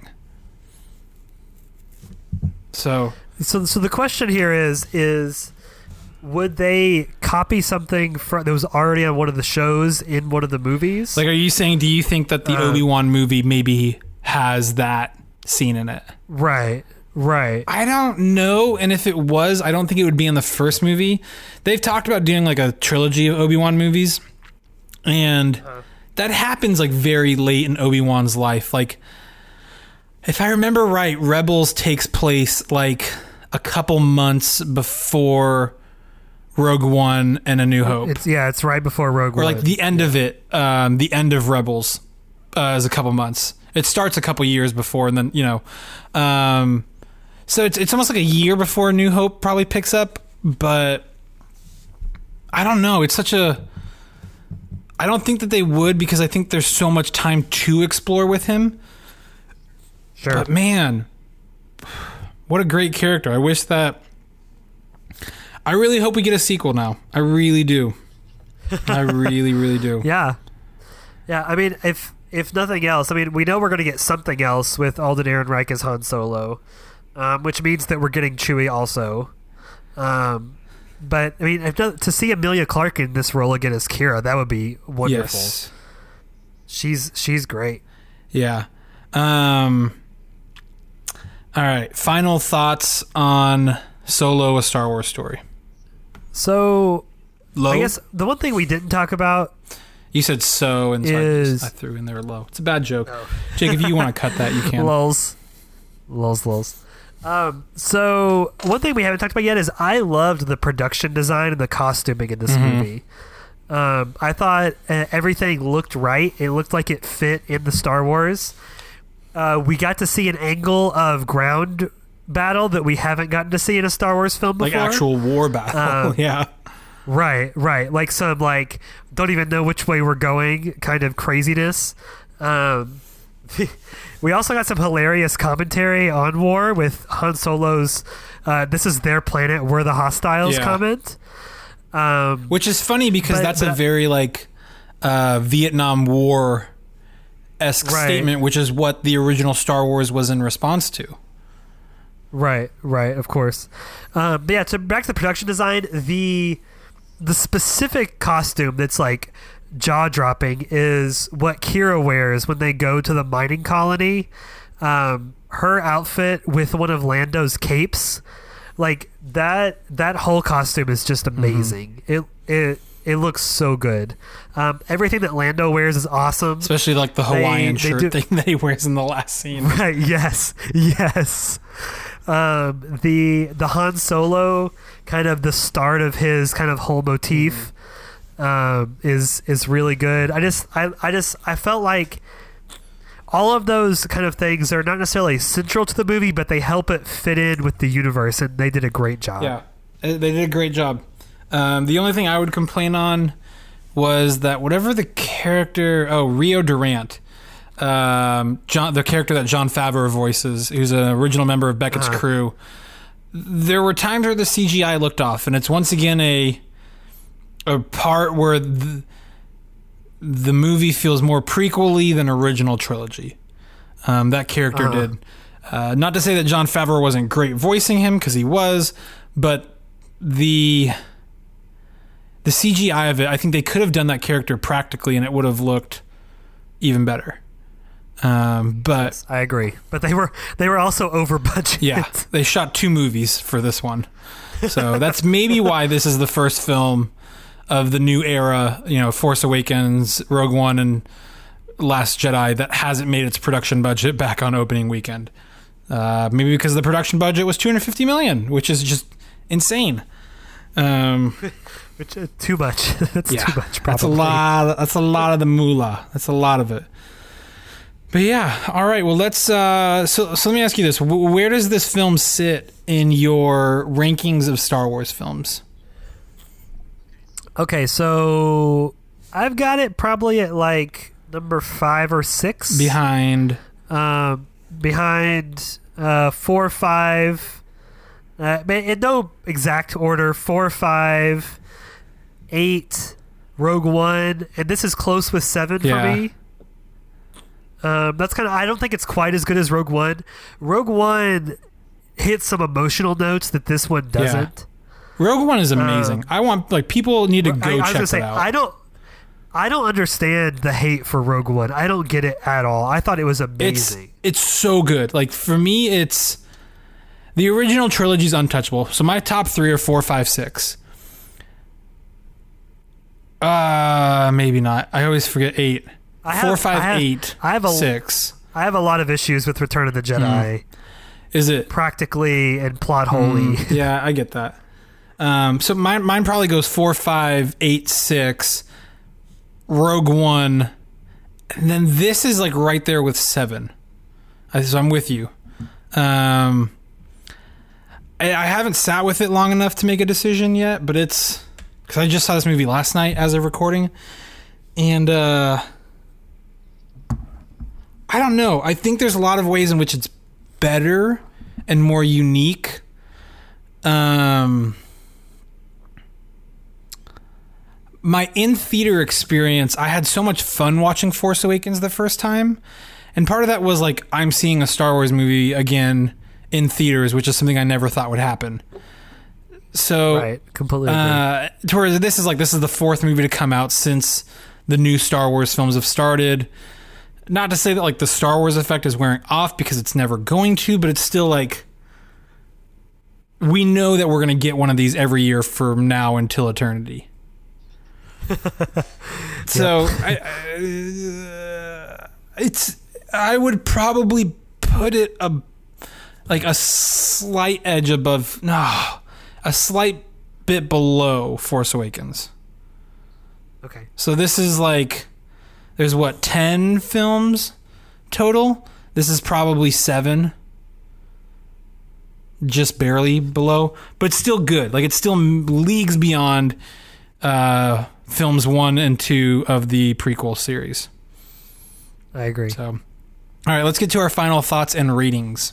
Speaker 1: So
Speaker 2: So, so the question here is: is would they copy something from that was already on one of the shows in one of the movies?
Speaker 1: like, are you saying, do you think that the
Speaker 2: Uh,
Speaker 1: Obi-Wan movie maybe has that scene in it?
Speaker 2: right, right.
Speaker 1: I don't know, and if it was, I don't think it would be in the first movie. They've talked about doing like a trilogy of Obi-Wan movies, and that happens like very late in Obi-Wan's life. Like, if I remember right, Rebels takes place like a couple months before Rogue One and A New Hope,
Speaker 2: It's yeah, it's right before Rogue
Speaker 1: or
Speaker 2: One.
Speaker 1: like the end of it. Um, the end of Rebels uh, is a couple months. It starts a couple years before, and then you know, um, so it's it's almost like a year before New Hope probably picks up. But I don't know. It's such a. I don't think that they would, because I think there's so much time to explore with him.
Speaker 2: Sure.
Speaker 1: But man, what a great character! I wish that. I really hope we get a sequel now. I really do. I really, really do.
Speaker 2: Yeah, yeah. I mean, if if nothing else, I mean, we know we're going to get something else with Alden Ehrenreich as Han Solo, um, which means that we're getting Chewie also. Um, but I mean, if not, to see Emilia Clarke in this role again as Kira, that would be wonderful.
Speaker 1: Yes.
Speaker 2: She's she's great.
Speaker 1: Yeah. Um, all right. Final thoughts on Solo: A Star Wars Story.
Speaker 2: So
Speaker 1: Low.
Speaker 2: I guess the one thing we didn't talk about
Speaker 1: You said so, and so I,
Speaker 2: Is-
Speaker 1: just, I threw in there low. It's a bad joke. Jake, if you want to cut that, you can.
Speaker 2: Lulz. Lulz, lulz. Um, so one thing we haven't talked about yet is I loved the production design and the costuming in this
Speaker 1: Mhm.
Speaker 2: movie. Um, I thought uh, everything looked right. It looked like it fit in the Star Wars. Uh, we got to see an angle of ground battle that we haven't gotten to see in a Star Wars film
Speaker 1: Like
Speaker 2: before.
Speaker 1: actual war battle.
Speaker 2: Um,
Speaker 1: yeah.
Speaker 2: Right, right. Like some like don't even know which way we're going kind of craziness. Um, we also got some hilarious commentary on war with Han Solo's uh, "This is their planet, we're the hostiles"
Speaker 1: Yeah.
Speaker 2: comment. Um,
Speaker 1: Which is funny because
Speaker 2: But-
Speaker 1: that's a
Speaker 2: but-
Speaker 1: very like uh, Vietnam War esque
Speaker 2: Right.
Speaker 1: statement, which is what the original Star Wars was in response to.
Speaker 2: Right, right, of course. Um, but yeah, so back to the production design, the the specific costume that's like jaw dropping is what Kira wears when they go to the mining colony. Um, her outfit with one of Lando's capes, like that that whole costume is just amazing. Mm-hmm. It it it looks so good. Um, everything that Lando wears is awesome,
Speaker 1: especially like the Hawaiian
Speaker 2: they, they
Speaker 1: shirt
Speaker 2: do,
Speaker 1: thing that he wears in the last scene.
Speaker 2: Right? Yes, yes. Um, the the Han Solo kind of the start of his kind of whole motif mm-hmm. um, is is really good. I just I I just I felt like all of those kind of things are not necessarily central to the movie, but they help it fit in with the universe, and they did a great job.
Speaker 1: Yeah, they did a great job. Um, the only thing I would complain on was that whatever the character, oh, Rio Durant, um, John, the character that Jon Favreau voices, who's an original member of Beckett's uh-huh. crew, there were times where the C G I looked off, and it's once again a a part where the, the movie feels more prequel-y than original trilogy. Um, that character uh-huh. did. Uh, not to say that Jon Favreau wasn't great voicing him, because he was, but the the C G I of it, I think they could have done that character practically, and it would have looked even better. Um, but
Speaker 2: yes, I agree. But they were they were also over budget.
Speaker 1: Yeah, they shot two movies for this one, so that's maybe why this is the first film of the new era. You know, Force Awakens, Rogue One, and Last Jedi that hasn't made its production budget back on opening weekend. Uh, maybe because the production budget was two hundred fifty million dollars, which is just insane. Um,
Speaker 2: which uh, too much. That's
Speaker 1: yeah,
Speaker 2: too much. Probably.
Speaker 1: That's a lot. That's a lot of the moolah. That's a lot of it. But yeah, all right. Well, let's. Uh, so, so let me ask you this: where does this film sit in your rankings of Star Wars films?
Speaker 2: Okay, so I've got it probably at like number five or six.
Speaker 1: Behind.
Speaker 2: Um, behind uh, four, five. Uh, in no exact order. Four, five, eight, Rogue One, and this is close with seven
Speaker 1: yeah.
Speaker 2: for me. Um, that's kind of. I don't think it's quite as good as Rogue One. Rogue One hits some emotional notes that this one doesn't.
Speaker 1: Yeah. Rogue One is amazing. Um, I want like people need to go I, I check it say, out.
Speaker 2: I don't. I don't understand the hate for Rogue One. I don't get it at all. I thought it was amazing.
Speaker 1: It's, it's so good. Like for me, it's the original trilogy is untouchable. So my top three are four, five, six. Uh maybe not. I always forget eight. I have, Four, five, I have, eight,
Speaker 2: I have a,
Speaker 1: six.
Speaker 2: I have a lot of issues with Return of the Jedi. Mm.
Speaker 1: Is it
Speaker 2: practically and plot wholly?
Speaker 1: Mm, yeah, I get that. Um, so mine, mine probably goes four, five, eight, six, Rogue One, and then this is like right there with seven. So I'm with you. Um, I, I haven't sat with it long enough to make a decision yet, but it's because I just saw this movie last night as of recording, and. Uh, I don't know. I think there's a lot of ways in which it's better and more unique. Um, my in-theater experience, I had so much fun watching Force Awakens the first time. And part of that was like, I'm seeing a Star Wars movie again in theaters, which is something I never thought would happen. So,
Speaker 2: right, completely agree.
Speaker 1: Uh, towards this is like, this is the fourth movie to come out since the new Star Wars films have started. Not to say that like the Star Wars effect is wearing off because it's never going to, but it's still like we know that we're going to get one of these every year from now until eternity. So I, I, uh, it's I would probably put it a like a slight edge above, no, a slight bit below Force Awakens.
Speaker 2: Okay.
Speaker 1: So this is like. There's what, ten films total? This is probably seven. Just barely below. But still good. Like, it's still leagues beyond uh, films one and two of the prequel series.
Speaker 2: I agree.
Speaker 1: So, all right, let's get to our final thoughts and ratings.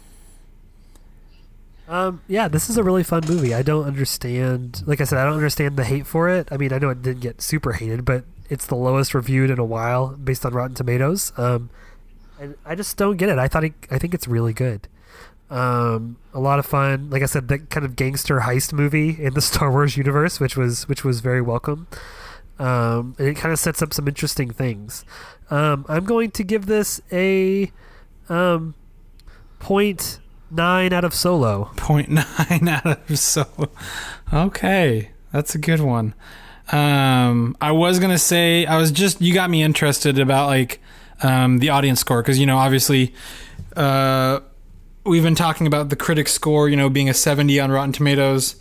Speaker 2: Um, yeah, this is a really fun movie. I don't understand... Like I said, I don't understand the hate for it. I mean, I know it didn't get super hated, but... It's the lowest reviewed in a while based on Rotten Tomatoes. Um, and I just don't get it. I thought it, I think it's really good. Um, a lot of fun. Like I said, the kind of gangster heist movie in the Star Wars universe, which was which was very welcome. Um, and it kind of sets up some interesting things. Um, I'm going to give this a um, point nine out of Solo.
Speaker 1: Point nine out of Solo. Okay, that's a good one. Um, I was gonna say I was just you got me interested about like um, the audience score because you know obviously uh, we've been talking about the critic score, you know, being a seventy on Rotten Tomatoes,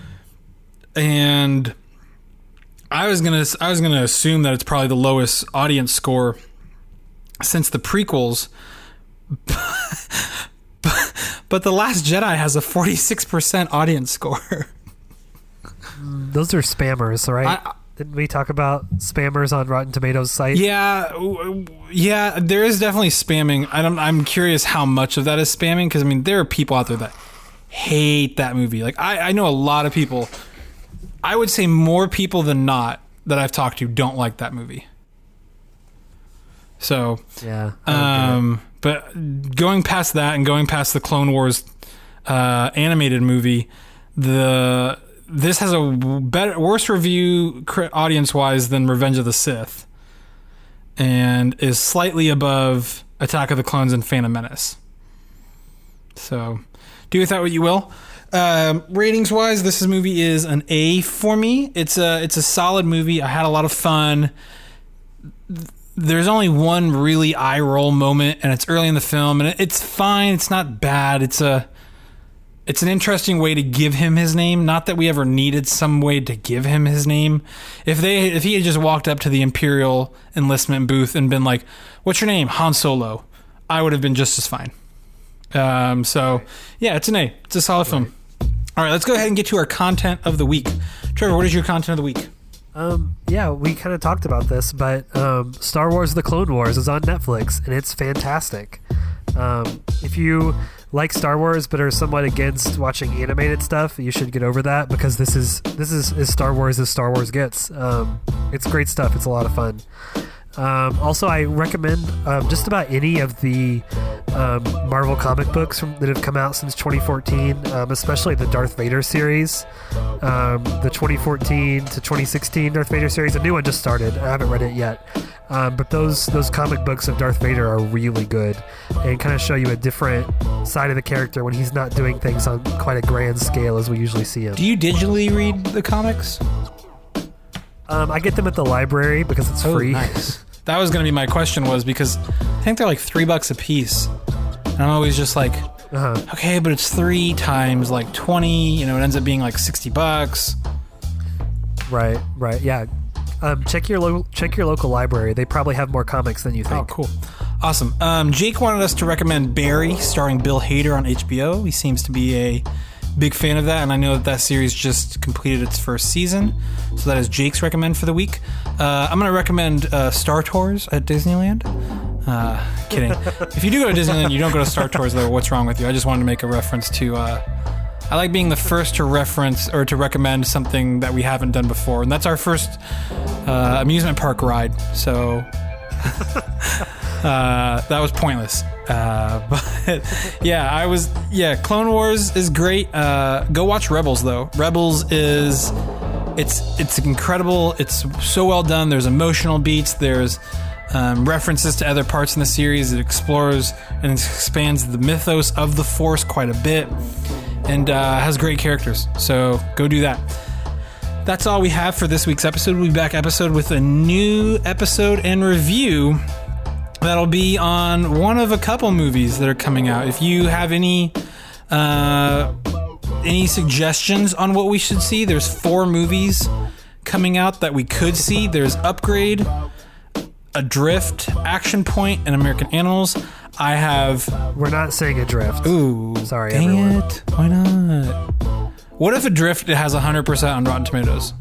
Speaker 1: and I was gonna I was gonna assume that it's probably the lowest audience score since the prequels. But The Last Jedi has a forty-six percent audience score.
Speaker 2: Those are spammers, right? I, Didn't we talk about spammers on Rotten Tomatoes site?
Speaker 1: Yeah, yeah, there is definitely spamming. I don't. I'm curious how much of that is spamming because I mean there are people out there that hate that movie. Like I, I know a lot of people. I would say more people than not that I've talked to don't like that movie. So
Speaker 2: yeah,
Speaker 1: um, but going past that and going past the Clone Wars uh, animated movie, the this has a better, worse review audience-wise than Revenge of the Sith, and is slightly above Attack of the Clones and Phantom Menace. So, do with that what you will. Um, ratings-wise, this movie is an A for me. It's a it's a solid movie. I had a lot of fun. There's only one really eye-roll moment, and it's early in the film, and it's fine. It's not bad. It's a It's an interesting way to give him his name. Not that we ever needed some way to give him his name. If they, if he had just walked up to the Imperial enlistment booth and been like, "What's your name?" Han Solo, I would have been just as fine. Um, so, yeah, it's an A. It's a solid film. All right, let's go ahead and get to our content of the week. Trevor, what is your content of the week?
Speaker 2: Um, yeah, we kind of talked about this, but um, Star Wars: The Clone Wars is on Netflix, and it's fantastic. Um, if you like Star Wars but are somewhat against watching animated stuff, you should get over that because this is this is as Star Wars as Star Wars gets. Um, it's great stuff. It's a lot of fun. Um, also, I recommend um, just about any of the um, Marvel comic books from, that have come out since twenty fourteen, um, especially the Darth Vader series, um, the twenty fourteen to twenty sixteen Darth Vader series. A new one just started. I haven't read it yet. Um, but those those comic books of Darth Vader are really good and kind of show you a different side of the character when he's not doing things on quite a grand scale as we usually see him.
Speaker 1: Do you digitally read the comics?
Speaker 2: Um, I get them at the library because it's
Speaker 1: oh,
Speaker 2: free.
Speaker 1: Nice. That was going to be my question was because I think they're like three bucks a piece. And I'm always just like, uh-huh. okay, but it's three times like twenty, you know, it ends up being like sixty bucks.
Speaker 2: Right, right. Yeah. Um, check your lo- check your local library. They probably have more comics than you think.
Speaker 1: Oh, cool. Awesome. Um, Jake wanted us to recommend Barry, starring Bill Hader on H B O. He seems to be a big fan of that, and I know that that series just completed its first season. So that is Jake's recommend for the week. Uh, I'm going to recommend uh, Star Tours at Disneyland. Uh, kidding. If you do go to Disneyland, you don't go to Star Tours, though. What's wrong with you? I just wanted to make a reference to... Uh, I like being the first to reference or to recommend something that we haven't done before, and that's our first uh, amusement park ride. So uh, that was pointless. Uh, but yeah, I was. Yeah, Clone Wars is great. Uh, go watch Rebels though. Rebels is it's it's incredible. It's so well done. There's emotional beats. There's um, references to other parts in the series. It explores and expands the mythos of the Force quite a bit. And uh, has great characters, so go do that. That's all we have for this week's episode. We'll be back episode with a new episode and review that'll be on one of a couple movies that are coming out. If you have any uh, any suggestions on what we should see, there's four movies coming out that we could see. There's Upgrade, Adrift, Action Point, and American Animals. I have...
Speaker 2: We're not saying Adrift.
Speaker 1: Ooh.
Speaker 2: Sorry,
Speaker 1: dang
Speaker 2: everyone.
Speaker 1: it. Why not? What if Adrift has one hundred percent on Rotten Tomatoes?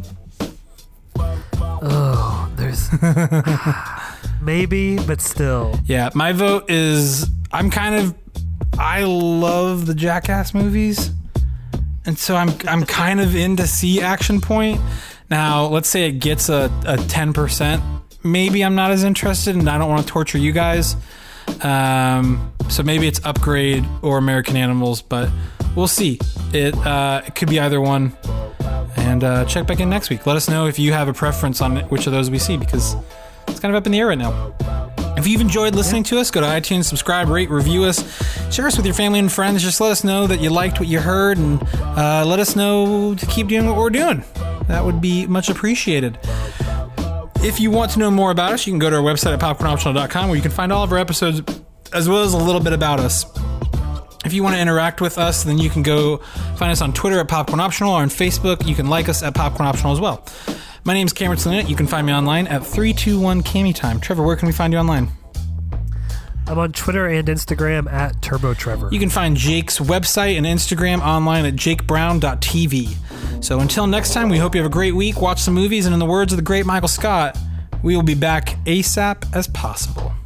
Speaker 2: Oh, there's... Maybe, but still.
Speaker 1: Yeah, my vote is... I'm kind of... I love the Jackass movies. And so I'm I'm kind of in to see Action Point. Now, let's say it gets a, a ten percent. Maybe I'm not as interested, and I don't want to torture you guys. Um, so maybe it's Upgrade or American Animals, but we'll see. It uh, it could be either one, and And uh, check back in next week. Let us know if you have a preference on which of those we see, because it's kind of up in the air right now. If you've enjoyed listening to us, go to iTunes, subscribe, rate, review us, share us with your family and friends. Just let us know that you liked what you heard, and uh, let us know to keep doing what we're doing. That would be much appreciated. If you want to know more about us, you can go to our website at popcorn optional dot com, where you can find all of our episodes as well as a little bit about us. If you want to interact with us, then you can go find us on Twitter at Popcorn Optional, or on Facebook. You can like us at Popcorn Optional as well. My name's Cameron Salinet. You can find me online at three two one Cami Time. Trevor, where can we find you online?
Speaker 2: I'm on Twitter and Instagram at TurboTrevor.
Speaker 1: You can find Jake's website and Instagram online at jake brown dot t v. So until next time, we hope you have a great week, watch some movies, and in the words of the great Michael Scott, we will be back ASAP as possible.